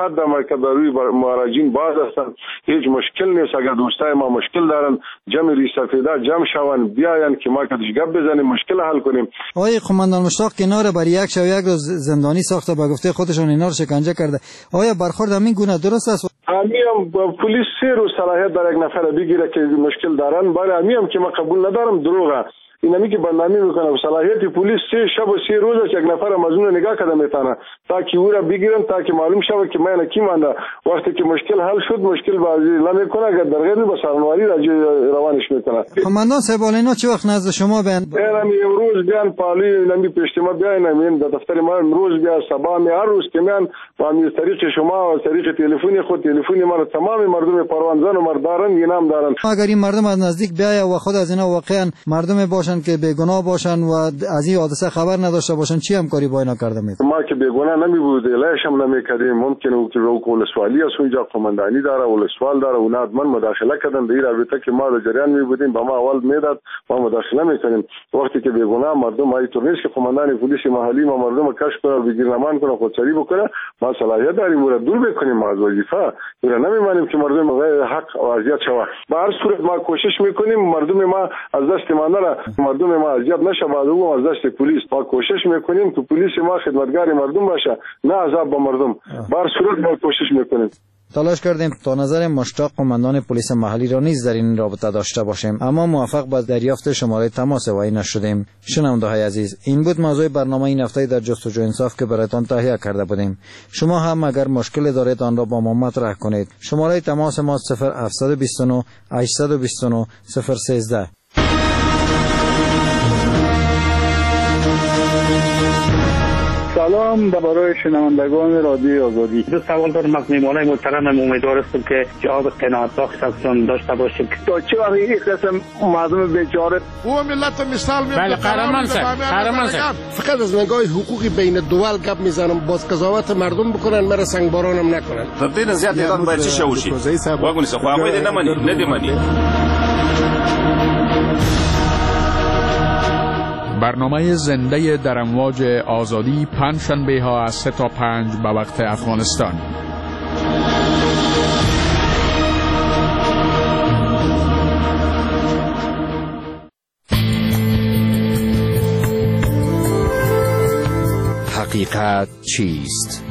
100% که در روی مراجعین باز هستند. هیچ مشکل نیست. اگر دوستای ما مشکل دارن جمع ریسفیده جمع شون بیاین که ما کدش گپ بزنیم مشکل حل کنیم. آقای قماندان مشتاق کنار بر یک شب یک روز زندانی ساخته به گفته خودشون اینا رو شکنجه کرده. آیا برخورد همین گونه درست است؟ همیم پلیس 3 روز صلاحیت در یک نفر بگیره که مشکل دارن. برای همیم که ما قبول ندارم دروغه. اینمی که برنامه میکنه صلاحیت پلیس 3 شب و 3 روز یک نفر مظنون نگاه کرده میتونه تا که او را بگیرن تا که معلوم شود که من کی مانده. وقتی که مشکل حل شد مشکل بازی نمیکنه اگر در غیر به سرنواری روانش میکنه. قماندان صاحب اینا چه وقت نزد شما بیان؟ امروز بیان پالی نمی پیشتما بیان همین در دفتر ما امروز بیا صبح می هر روز که میان با همین طریق شما و طریق تلفنی خود تلفنی ما تمام مردم پروانزان و مردارن اینام دارن. اگر این مردم از نزدیک بیاید و خود از اینا واقعا مردم باشن که بیگناه باشن و از این حادثه خبر نداشته باشن چی همکاری با اینا کرده میتونه؟ ما که بیگناه نمی بود لایش هم نمیکردیم. ممکنه که ولسوالی از اونجا قماندانی داره ولسوال داره اون من مداخله کردن در رابطه که ما در جریان می بودیم با ما اول میداد ما مداخله میکنیم. وقتی که بیگناه مردم های تونیس که قماندان پلیس محلی ما مردم کشف کنه بگیرنمان کنه خودسری بکنه ما صلاحیت داریم و دور بکنیم از وظیفه. اینا نمیمانیم که مردم غیر حق و اذیت شوه. به هر صورت ما کوشش میکنیم مردم ما از دست مانداره مردم ما اذیت نشه بعد او از دست پلیس. ما کوشش میکنیم که پلیس ما خدمتگار مردم باشه نه عذاب به مردم. به هر صورت ما کوشش میکنیم. تلاش کردیم تا نظر مشتاق قماندان پلیس محلی را نیز در این رابطه داشته باشیم اما موفق به دریافت شماره تماس وی نشدیم. شنونده‌های عزیز این بود موضوع برنامه این هفته در جستجو انصاف که برایتان تهیه کرده بودیم. شما هم اگر مشکل دارید آن را با ما مطرح کنید. شماره تماس ما 0729 829 013. سلام برای شنوندگان رادیو آزادی. دو سوال دارم از میمانای محترمم. امیدوار هستم که جواب قناعت بخشتون داشته باشیم. تا چه وقت این قسم مردم بیچاره و ملت مثال میاد. بله قهرمان صاحب فقط از نگاه حقوقی بین دول گپ میزنم باز قضاوت مردم بکنن مرا سنگبارانم نکنن. تبدیل زیاد ایران باید چه شوشی واگونی سو خواهی ندیمانی. برنامه زنده در امواج آزادی پنجشنبه ها از 3 تا 5 به وقت افغانستان. حقیقت چیست؟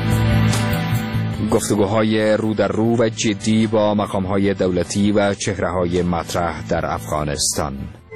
گفتگوهای رو در رو و جدی با مقامهای دولتی و چهره‌های مطرح در افغانستان.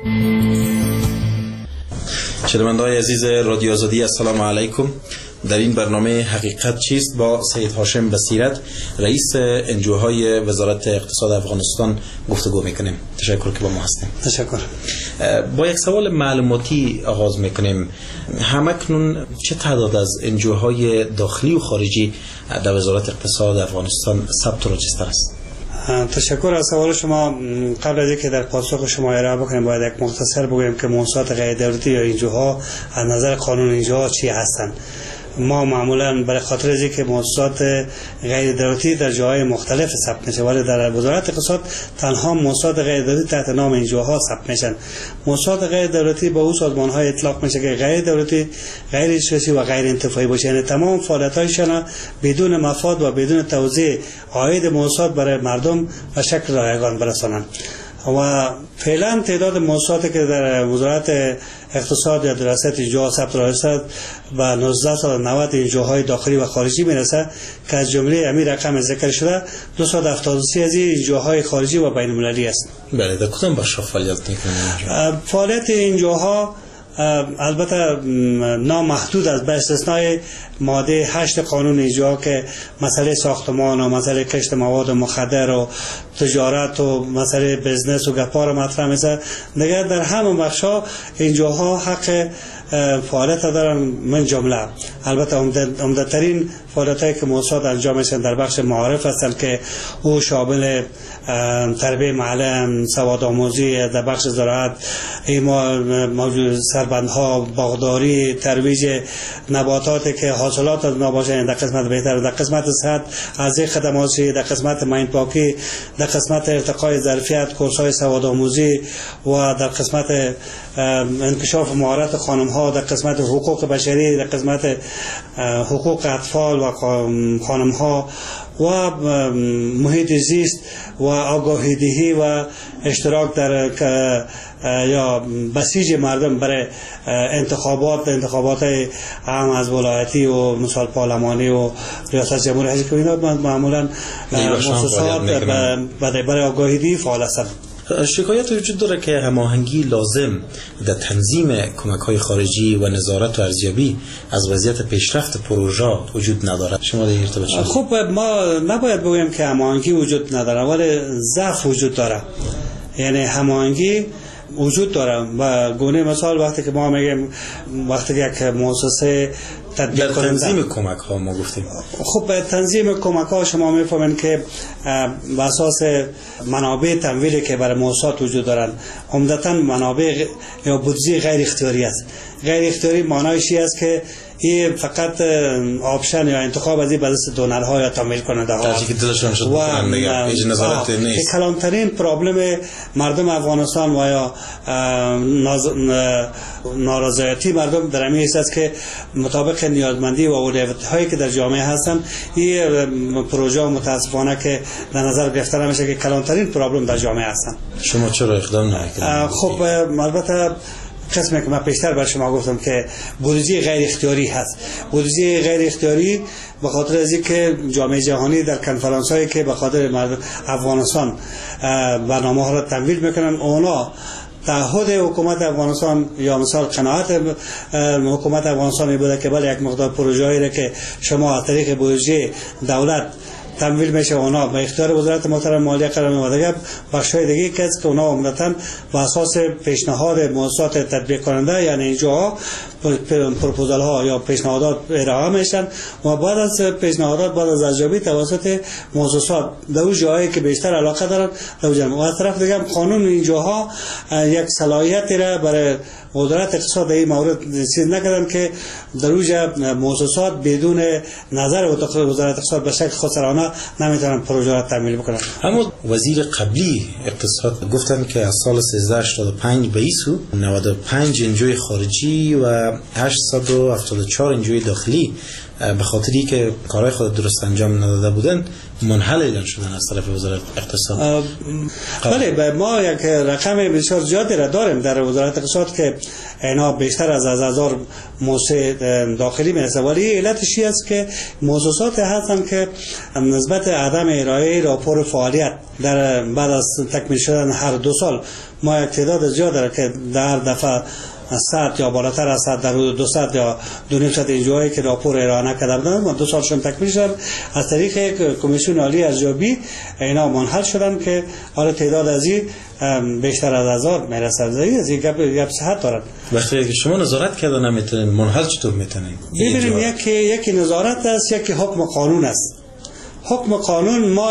شنونده‌های عزیز رادیو آزادی السلام علیکم. در این برنامه حقیقت چیست با سید هاشم بصیرت رئیس انجوهای وزارت اقتصاد افغانستان گفتگو میکنیم. تشکر که با ما هستیم. تشکر. با یک سوال معلوماتی آغاز میکنیم. همکنون چه تعداد از انجوهای داخلی و خارجی در وزارت اقتصاد افغانستان ثبت و رجیستر است؟ تشکر از سوال شما. قبل از اینکه در پاسخ شما ارائه بکنیم باید یک مختصر بگویم که مؤسسات غیر دولتی یا انجوها از نظر قانون انجوها چی هستند. ما معمولا برای خاطر از اینکه مؤسسات غیر دولتی در جاهای مختلف ثبت میشه ولی در وزارت اقتصاد تنها مؤسسات غیر دولتی تحت نام انجوها ثبت میشن. مؤسسات غیر دولتی با اون سازمان‌های اطلاق میشه که غیر دولتی، غیر سیاسی و غیر انتفاعی باشه، یعنی تمام فعالیت‌هایشان بدون مفاد و بدون توزیع عاید مؤسسات برای مردم و شکل رایگان برسانند. و فعلا تعداد مؤسساتی که در وزارت اقتصاد یا ریاست انجوها ثبت رایگان و 1990 انجوهای داخلی و خارجی میرسه که از جمله همین رقم ذکر شده 273 از این انجوهای خارجی و بین المللی است. بله، در کدام بخش فعالیت میکنند؟ فعالیت انجوها البته نامحدود است، به استثنای ماده 8 قانون انجوها که مسئله ساختمان و مسئله کشت مواد مخدر و تجارت و مسئله بزنس و گپا را مطرح می‌سازد. دیگر در همه بخش‌ها انجوها حق فعالیت دارن من جمله. البته عمده‌ترین فعالیتایی که مؤسسات انجام میشن در بخش معارف هستند که او شامل تربیه معلم، سواد آموزی در بخش زراعت، موجود سربندها، باغداری، ترویج نباتاتی که حاصلات از نباشه در قسمت بهتر، در قسمت صحت ارزش خدماتی، در قسمت ماین پاکی، در قسمت ارتقای ظرفیت، کورس‌های سواد آموزی و در قسمت انکشاف مهارت خانم‌ها، در قسمت حقوق بشری، در قسمت حقوق اطفال و خانم ها و محیط زیست و آگاهی دهی و اشتراک در یا بسیج مردم برای انتخابات هم از ولایتی و مثال پارلمانی و ریاست جمهوری حزب که اینا معمولا مؤسسات برای آگاهی دهی فعال هستند. شکایت وجود داره که هماهنگی لازم در تنظیم کمک‌های خارجی و نظارت و ارزیابی از وضعیت پیشرفت پروژه وجود ندارد. شما در این ارتباط چه؟ خب ما نباید بگوییم که هماهنگی وجود نداره، ولی ضعف وجود داره. یعنی هماهنگی وجود داره و گونه مثال وقتی که ما میگیم وقتی یک مؤسسه در تنظیم کمک ها ما گفتیم. خب تنظیم کمک ها شما میفهمین که بر اساس منابع تمویلی که برای مؤسسات وجود دارن عمدتاً منابع یا بودجه غیر اختیاری است. غیر اختیاری معنایش است که این فقط آپشن یا انتخاب از این به دست دونرها یا تمویل کننده ها و کلانترین پرابلم مردم افغانستان و یا نارضایتی مردم در همین است که مطابق نیازمندی و اولویت هایی که در جامعه هستن این پروژه متاسفانه که در نظر گرفته نمیشه که کلانترین پرابلم در جامعه هستن. شما چرا اقدام نکردید؟ خب البته قسمی که من پیشتر بر شما گفتم که بودجه غیر اختیاری هست. بودجه غیر اختیاری به خاطر از اینکه جامعه جهانی در کنفرانس هایی که به خاطر مردم افغانستان برنامه ها را تمویل میکنن اونا تعهد حکومت افغانستان یا مثال قناعت حکومت افغانستان بوده که بله یک مقدار پروژه هایی را که شما از طریق بودجه دولت تمویل میشه اونا به اختیار وزارت محترم مالیه قرار میده. بخشای دیگه که اونا عمدتاً بر اساس پیشنهاد مؤسسات تطبیق کننده یعنی اینجا پروپوزال ها یا پیشنهادات ارائه میشن و بعد از پیشنهادات بعد از ارزیابی توسط مؤسسات در اون جاهایی که بیشتر علاقه دارن در جمع و از طرف دیگه قانون اینجاها یک صلاحیتی را برای وزارت اقتصاد در این مورد چیز نکردن که در اوجا مؤسسات بدون نظر وزارت اقتصاد به شکل خودسرانه نمیتونن پروژه را تمویل بکنن. اما وزیر قبلی اقتصاد گفتن که از سال 1385 به این سو 95 انجوی خارجی و 874 انجوی داخلی به خاطری که کارهای خود درست انجام نداده بودن منحل اعلام شدن از طرف وزارت اقتصاد. بله ما یک رقم بسیار زیادی را داریم در وزارت اقتصاد که اینا بیشتر از 1000 موسسه داخلی میرسه، ولی علتش این است که موسسات هستن که نسبت عدم ارائه راپور فعالیت در بعد از تکمیل شدن هر 2 سال ما یک تعداد زیاد داره که در دفعه 100 یا بالاتر از 100 در حدود 200 یا 200 اینجایی که راپور ارائه نکرده بودند و 2 سالشون تکمیل شد از طریق کمیسیون عالی ارزیابی اینا منحل شدن که حالا تعداد از این بیشتر از 1000 میرسه. از این گپ صحت دارن. وقتی که شما نظارت کردن نمیتونین منحل چطور میتونین؟ ببینیم یکی نظارت است یکی حکم قانون است. حکم قانون ما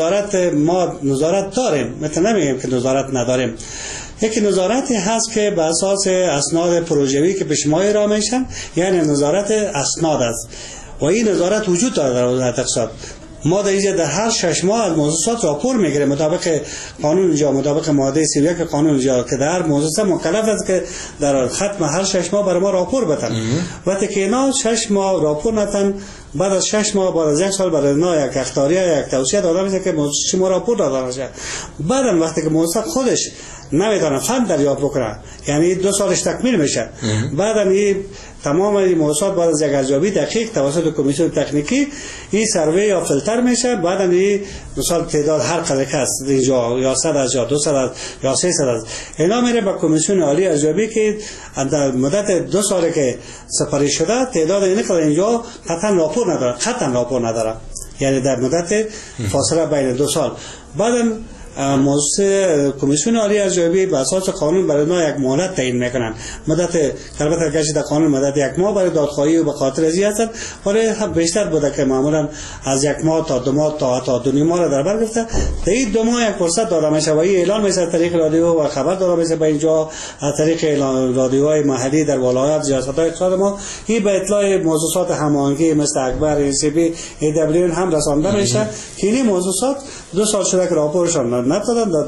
نظارت داریم، مثلا نمیگیم که نظارت نداریم. یک نظارتی هست که به اساس اسناد پروژه‌ای که پیش ما ارائه میشن یعنی نظارت اسناد است و این نظارت وجود داره در وزارت اقتصاد. ما در هر 6 ماه از مؤسسات راپور میگیریم مطابق قانون اینجا مطابق ماده 31 قانون اینجا که در مؤسسه مکلف است که در ختم هر 6 ماه برای ما راپور بدن. وقتی که اینا 6 ماه راپور ندن بعد از 6 ماه بعد از 1 سال برای اینا یک اختیاریه یک توصیه داده میشه که مؤسسه ما راپور داده میشه. بعدن وقتی که مؤسسه خودش نمیتونه فند دریافت بکنه یعنی 2 سالش تکمیل میشه بعدن این تمام این مؤسسات بعد از یک ارزیابی دقیق توسط کمیسیون تکنیکی این سروی یا فیلتر میشه بعدن این مثلا تعداد هر قدر که است اینجا یا 100 از یا 200 از یا 300 از اینا میره به کمیسیون عالی ارزیابی که در مدت 2 ساله که سپاری شده تعداد اینجا قطعا راپور نداره یعنی در مدت فاصله بین 2 سال بعدن مؤسسه کمیسیون عالی ارزیابی به اساس قانون برای ما یک مهلت تعیین میکنن مدت البته گشت در قانون مدت 1 ماه برای دادخواهی و به خاطر ازی هستن ولی بیشتر بوده که معمولا از 1 ماه تا 2 ماه تا 2.5 ماه را در بر گرفته در این 2 ماه یک فرصت داده میشه و این اعلان میشه از طریق رادیو و خبر داده میشه به اینجا از طریق رادیوهای محلی در ولایات ریاست‌های اقتصاد ما این به اطلاع مؤسسات هماهنگی مثل اکبر ECB AWN هم رسانده میشه که این مؤسسات 2 سال شده که راپورشون ندادن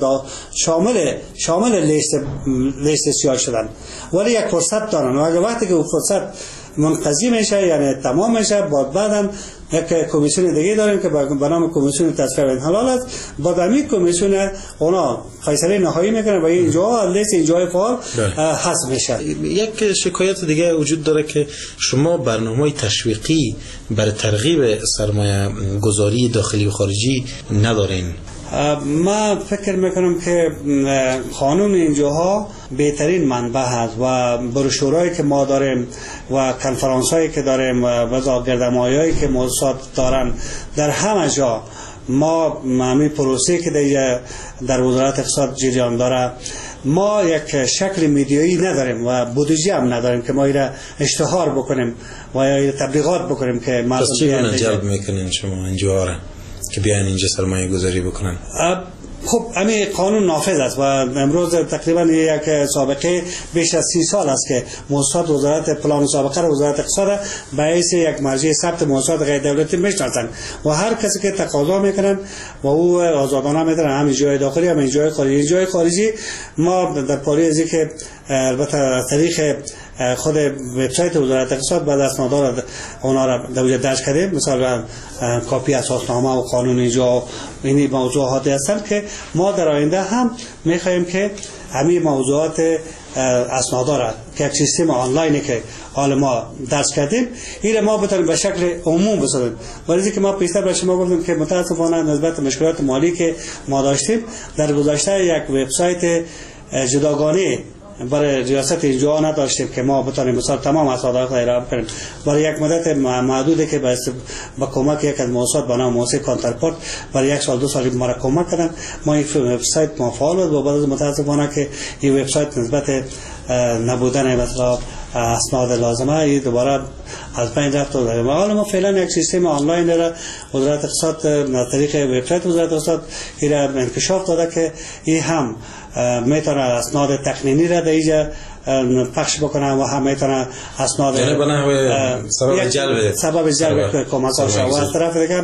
شامل لیست سیاه شدن ولی یک فرصت دارن و اگر وقتی که اون فرصت منقضی میشه، یعنی تمام میشه. بعداً یک کمیسیون دیگه داریم که به نام کمیسیون تصفیه بین حلال است. بعد همین کمیسیون اونا فیصله نهایی میکنه و اینجا لیست اینجای فعال حذف میشه. یک شکایت دیگه وجود داره که شما برنامه‌های تشویقی برای ترغیب سرمایه گذاری داخلی و خارجی ندارین. ما فکر میکنم که قانون اینجاها بهترین منبع هست و بروشورایی که ما داریم و کنفرانس هایی که داریم و گردمایی که موسسات دارن در همه جا ما همین پروسه که در وزارت اقتصاد جریان داره، ما یک شکل میدیایی نداریم و بودجه هم نداریم که ما ایره اشتهار بکنیم و یا تبلیغات بکنیم که مردم بیان. پس چی جلب میکنین شما اینجا را که بیان اینجا سرمایه گذاری بکنن؟ خب همین قانون نافذ است و امروز تقریبا یک سابقه بیش از 30 سال است که موسسات وزارت پلان سابقه را وزارت اقتصاد به حیث یک مرجع ثبت موسسات غیر دولتی میشناسند و هر کسی که تقاضا میکنن و او آزادانه میتونه هم جای داخلی هم جای خارجی. جای خارجی ما در پاری از که البته طریق خود وبسایت وزارت اقتصاد بعد اسناد اونا را در درج کردیم، مثلا کاپی اساسنامه و قانون اینجا این موضوعاتی هستند که ما در آینده هم میخواهیم که همین موضوعات اسناد را که یک سیستم آنلاینی که حال ما درس کردیم این ما بتونیم به شکل عموم بسازیم. ولی که ما پیشتر به شما گفتیم که متاسفانه نسبت مشکلات مالی که ما داشتیم در گذشته یک وبسایت جداگانه برای ریاست اینجا نداشتیم که ما بتونیم مثلا تمام اسناد را ارائه کنیم. برای یک مدت محدوده که با کمک یک از مؤسسات به نام مؤسسه کانترپورت برای 1 سال 2 سال ما را کمک کردن. ما این وبسایت ما فعال بود و بعد از متاسفانه که این وبسایت نسبت نبودن مثلا اسناد لازمه ای دوباره از بین رفت و حالا ما فعلا یک سیستم آنلاین را وزارت اقتصاد از طریق وبسایت وزارت اقتصاد این را انکشاف داده که این هم میتونه اسناد تقنینی را در اینجا پخش بکنه و هم میتونه اسناد سبب جلب کمک شود و از طرف دیگه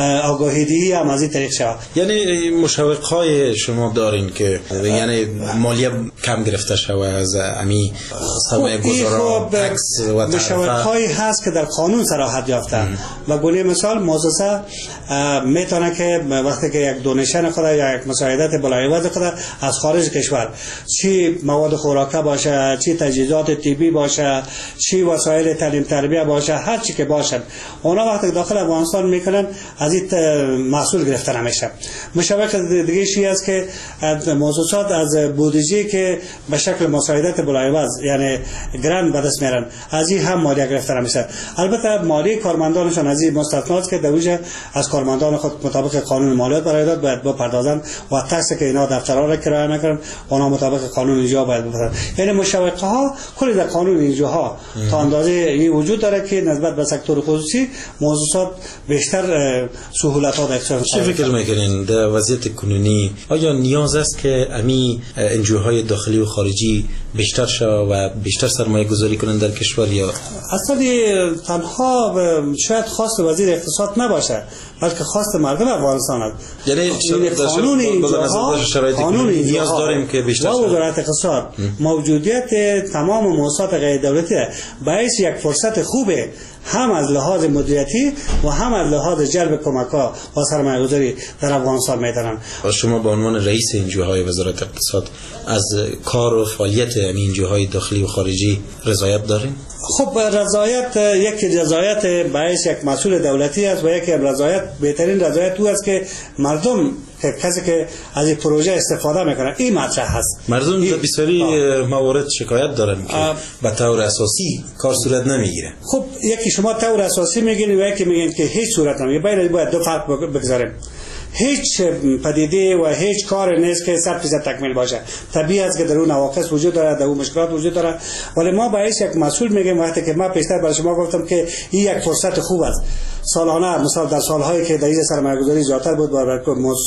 آگاهی هم از این طریق شود. یعنی مشوق‌های شما دارین که یعنی مالیه کم گرفته شود از امی سرمایه گذاران؟ مشوق‌هایی هست که در قانون صراحت یافته و گونه مثال مؤسسه میتونه که وقتی که یک دونیشن خود یا یک مساعدت بالایوز خود از خارج کشور، چی مواد خوراکه باشه، چی تجهیزات طبی باشه، چی وسایل تعلیم تربیه باشه، هر چی که باشه اونا وقتی داخل افغانستان میکنن از این محصول گرفته نمیشه. مشابه دیگه چیزی است که مؤسسات از بودجه که به شکل مساعدت بالایوز یعنی گران به دست میارن از این هم مالیه گرفته نمیشه. البته مالی کارمندانشان از این مستثنا است که دوجه از کارمندان خود مطابق قانون مالیات برآورده باید بپردازن و تاکسی که اینا دفترها را کرایه نکنن اونا مطابق قانون اینجا باید بپردازن. یعنی مشوقه ها کلی در قانون اینجاها تا اندازه این وجود داره که نسبت به سکتور خصوصی مؤسسات بیشتر سهولت ها داشتن. چه فکر میکنین در وضعیت کنونی آیا نیاز است که امی انجوهای داخلی و خارجی بیشتر شو و بیشتر سرمایه گذاری کنن در کشور یا اصلا تنها شاید خواست وزیر اقتصاد نباشه بلکه خواست مردم افغانستان است. یعنی قانون اینجاها نیاز داریم که بیشتر وزارت اقتصاد موجودیت تمام مؤسسات غیر دولتی باعث یک فرصت خوبه هم از لحاظ مدیریتی و هم از لحاظ جلب کمک‌ها و سرمایه‌گذاری در افغانستان می‌دارن. شما به عنوان رئیس انجوهای وزارت اقتصاد از کار و فعالیت این انجوهای داخلی و خارجی رضایت دارین؟ خب رضایت یک رضایت باعث یک مسئول دولتی است و یک رضایت بهترین رضایت او است که مردم که کسی که از این پروژه استفاده میکنه این مطرح هست. مردم در بسیاری موارد شکایت دارن که به طور اساسی کار صورت نمیگیره. خب یکی شما طور اساسی میگین و یکی میگین که هیچ صورت نمیگیره. باید دو فرق بگذاریم. هیچ پدیده و هیچ کار نیست که 100% تکمیل باشه. طبیعی است که در اون نواقص وجود داره، در اون مشکلات وجود داره، ولی ما باعث یک مسئول میگیم وقتی که ما پیشتر برای شما گفتم که این یک فرصت خوب است. سالانه مثلا در سالهایی که در این سرمایه‌گذاری زیادتر بود برای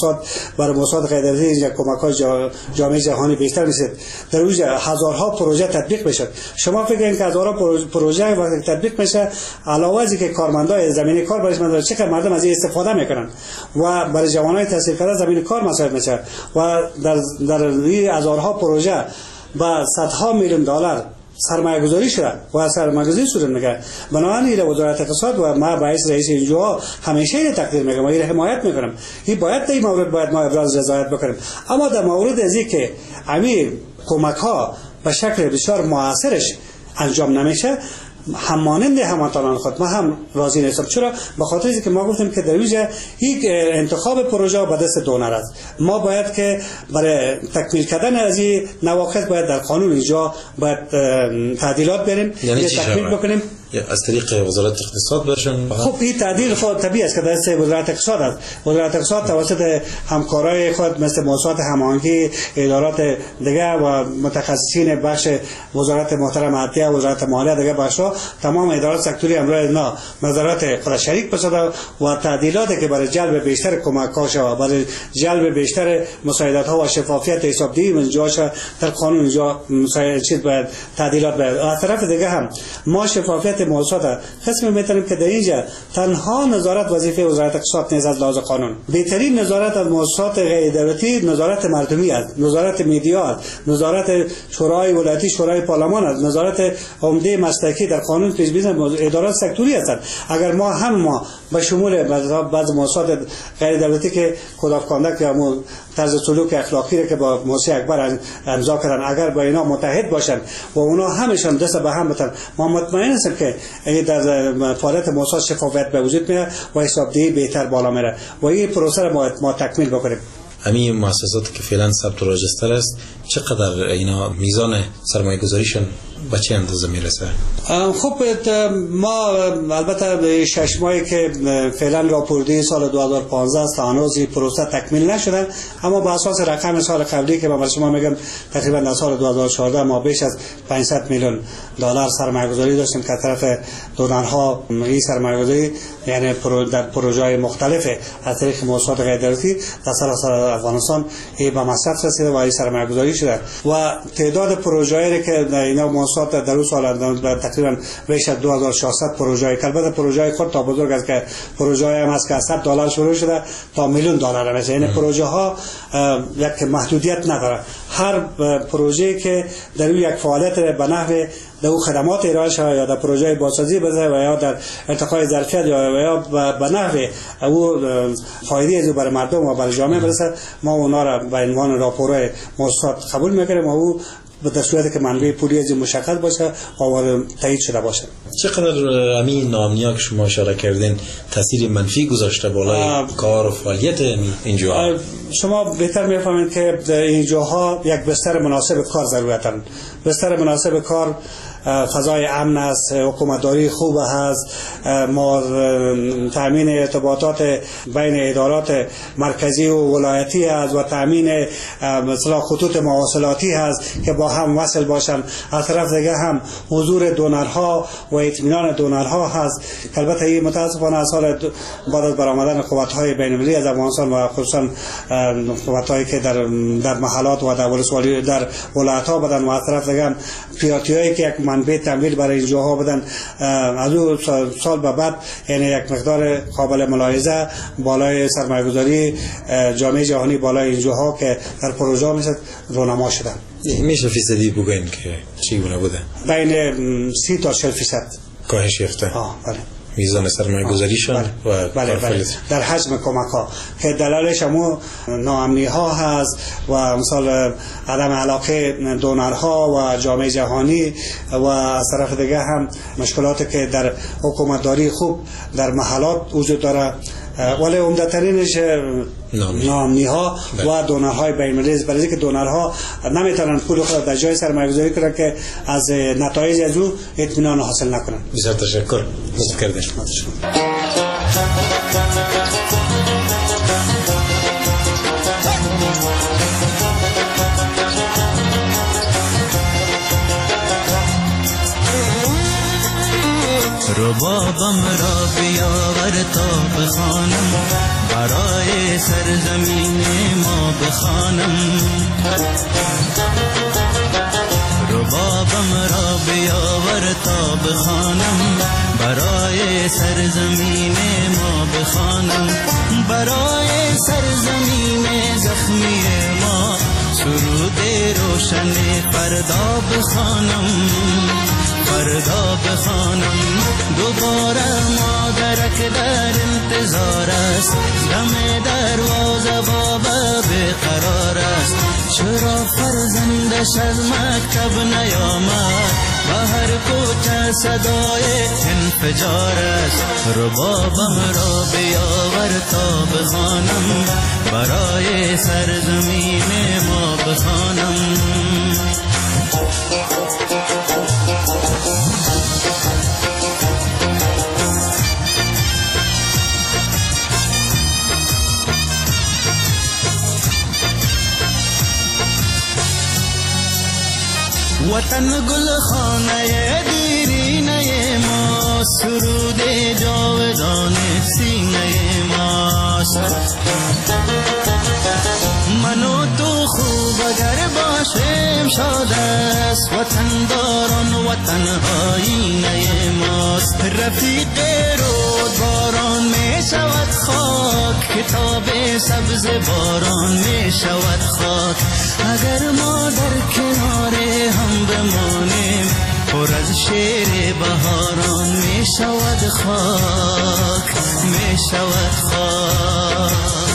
مؤسسات غیر دولتی کمک‌های جامعه جهانی بیشتر میشد، در اون هزارها پروژه تطبیق میشد. شما فکر کنید که هزارها پروژه وقتی تطبیق میشه علاوه از اینکه کارمندای زمینه کار برای مردم چقدر مردم از این استفاده میکنن و برای جوانای تحصیل کرده زمینه کار مساعد میشه و در این هزارها پروژه با صدها میلیون دلار سرمایه‌گذاری شده و سرمایه‌گذاری صورت میگه. بنابراین وزارت اقتصاد و ما باعث رئیس NGO همیشه این تقدیر میگم و این حمایت میکنم. این باید در این مورد باید ما ابراز رضایت بکنیم. اما در مورد از اینکه امیر کمک ها به شکل بسیار موثرش انجام نمیشه، همانند همانطوران خود ما هم راضی نیستم. چرا؟ به خاطر اینکه ما گفتیم که در ویژه یک انتخاب پروژه به دست دونر است. ما باید که برای تکمیل کردن از این نواقص باید در قانون اینجا باید تعدیلات بریم، یعنی تکمیل بکنیم از طریق وزارت اقتصاد برشن. خب این تعدیل خود طبیعی است که دست وزارت اقتصاد است. وزارت اقتصاد توسط همکارای خود مثل موسسات هماهنگی، ادارات دیگه و متخصصین بخش وزارت محترم عدلیه، وزارت مالیه دیگه بخشا، تمام ادارات سکتوری امروز اینا نظارت خود شریک بسازه و تعدیلاتی که برای جلب بیشتر کمک‌ها و برای جلب بیشتر مساعدت‌ها و شفافیت حسابدهی منجاش در قانون اینجا چیز باید تعدیلات باید. از طرف دیگه هم ما شفافیت موسسات قسم می‌تونیم که در اینجا تنها نظارت وظیفه وزارت اقتصاد نیست. از لحاظ قانون بهترین نظارت از موسسات غیر دولتی نظارت مردمی است، نظارت میدیا است، نظارت شورای ولایتی، شورای پارلمان است، نظارت عمده مسلکی در قانون پیش بینی ادارات سکتوری هستند. اگر ما به شمول بعض موسسات غیر دولتی که کد اف کانداکت یا طرز سلوک اخلاقی که با موسی اکبر امضا کردن، اگر با اینا متحد باشن و اونا همشون دست به هم بتن، ما مطمئن هستیم که در فعالیت موسسات شفافیت به وجود میاد و حسابدهی بهتر بالا میره و این پروسه رو ما تکمیل بکنیم. همین مؤسساتی که فعلا ثبت و راجستر است چقدر اینا میزان سرمایه گذاریشون به چه اندازه میرسه؟ خب ما البته 6 ماهی که فعلا راپوردهی سال 2015 است هنوز این پروسه تکمیل نشده، اما به اساس رقم سال قبلی که من شما میگم تقریبا در سال 2014 ما بیش از 500 میلیون دلار سرمایه‌گذاری داشتیم که طرف دونرها. این سرمایه‌گذاری یعنی در پروژه‌های مختلف از طریق موسسات غیر دولتی در سراسر افغانستان به مصرف رسیده و این سرمایه‌گذاری شده و تعداد پروژه‌ای که اینا موسسات در اون سال تقریبا بیش از 2600 پروژه که البته پروژه خود تا بزرگ است که پروژه هم هست که از $100 شروع شده تا $1,000,000 میشه. یعنی پروژه ها یک محدودیت نداره. هر پروژه که در یک فعالیت به نحو در خدمات ارائه شود یا در پروژه بازسازی بده و یا در ارتقای ظرفیت یا به نحو او فایده از برای مردم و برای جامعه برسه، ما اونا را به عنوان راپورهای موسسات قبول میکنیم و او به صورتی که منبع پولی از مشخص باشه و تایید شده باشه. چقدر همین نامنیا که شما اشاره کردین تاثیر منفی گذاشته بالای کار و فعالیت اینجا؟ شما بهتر میفهمید که اینجاها یک بستر مناسب کار ضرورتن. بستر مناسب کار فضای امن است، حکومتداری خوب هست، ما تامین ارتباطات بین ادارات مرکزی و ولایتی هست و تامین مثلا خطوط مواصلاتی هست که با هم وصل باشن. از طرف دیگه هم حضور دونرها و اطمینان دونرها هست که البته این متاسفانه از سال بعد از برآمدن قوت‌های بین‌المللی از افغانستان و خصوصا قوت‌هایی که در محلات و در ولسوالی در ولایت‌ها بدن و از طرف دیگه هم پیاتیایی که یک منبع تمویل برای اینجاها بدن، از اون سال به بعد یعنی یک مقدار قابل ملاحظه بالای سرمایه‌گذاری جامعه جهانی بالای اینجاها که در پروژه میشه رونما شدن. میشه فیصدی بگوین که چگونه بوده؟ بین 30 تا 40% کاهش یافته. بله. میزان سرمایه گذاریشان و بله در حجم کمک ها که دلالش همون ناامنی ها هست و مثلا عدم علاقه دونرها و جامعه جهانی و از طرف دیگه هم مشکلاتی که در حکومتداری خوب در محلات وجود داره ولی عمدترینش ناامنی ها و دونرهای بین‌المللی، برای اینکه دونرها نمیتونن پول خود در جای سرمایه‌گذاری کنن که از نتایج از او اطمینان حاصل نکنن. بسیار تشکر. کردیم. ربابم را بیاور تا بخوانم، برای سرزمین ما بخوانم. ربابم را بیاور تا بخوانم، برای سرزمین ما بخوانم. برای سرزمین زخمی ما سرود روشن فردا بخوانم، فردا بخوانم. دوباره مادرک در انتظار است، دم دروازه بابا بیقرار است. چرا فرزندش از مکتب نیامد؟ به هر کوچه صدای انفجار است. ربابم را بیاور تا بخوانم، برای سرزمین ما بخوانم. وطن گل خانه دیرینه ما، سرود جاودان سینه ماست. من و تو خوب اگر باشیم شاد است، وطن داران وطن آینه ماست. رفیق رود باران می شود خاک، کتاب سبز باران می شود خاک. اگر ما در کنار هم بمانیم، پر از شعر بهاران می شود خاک، می شود خاک.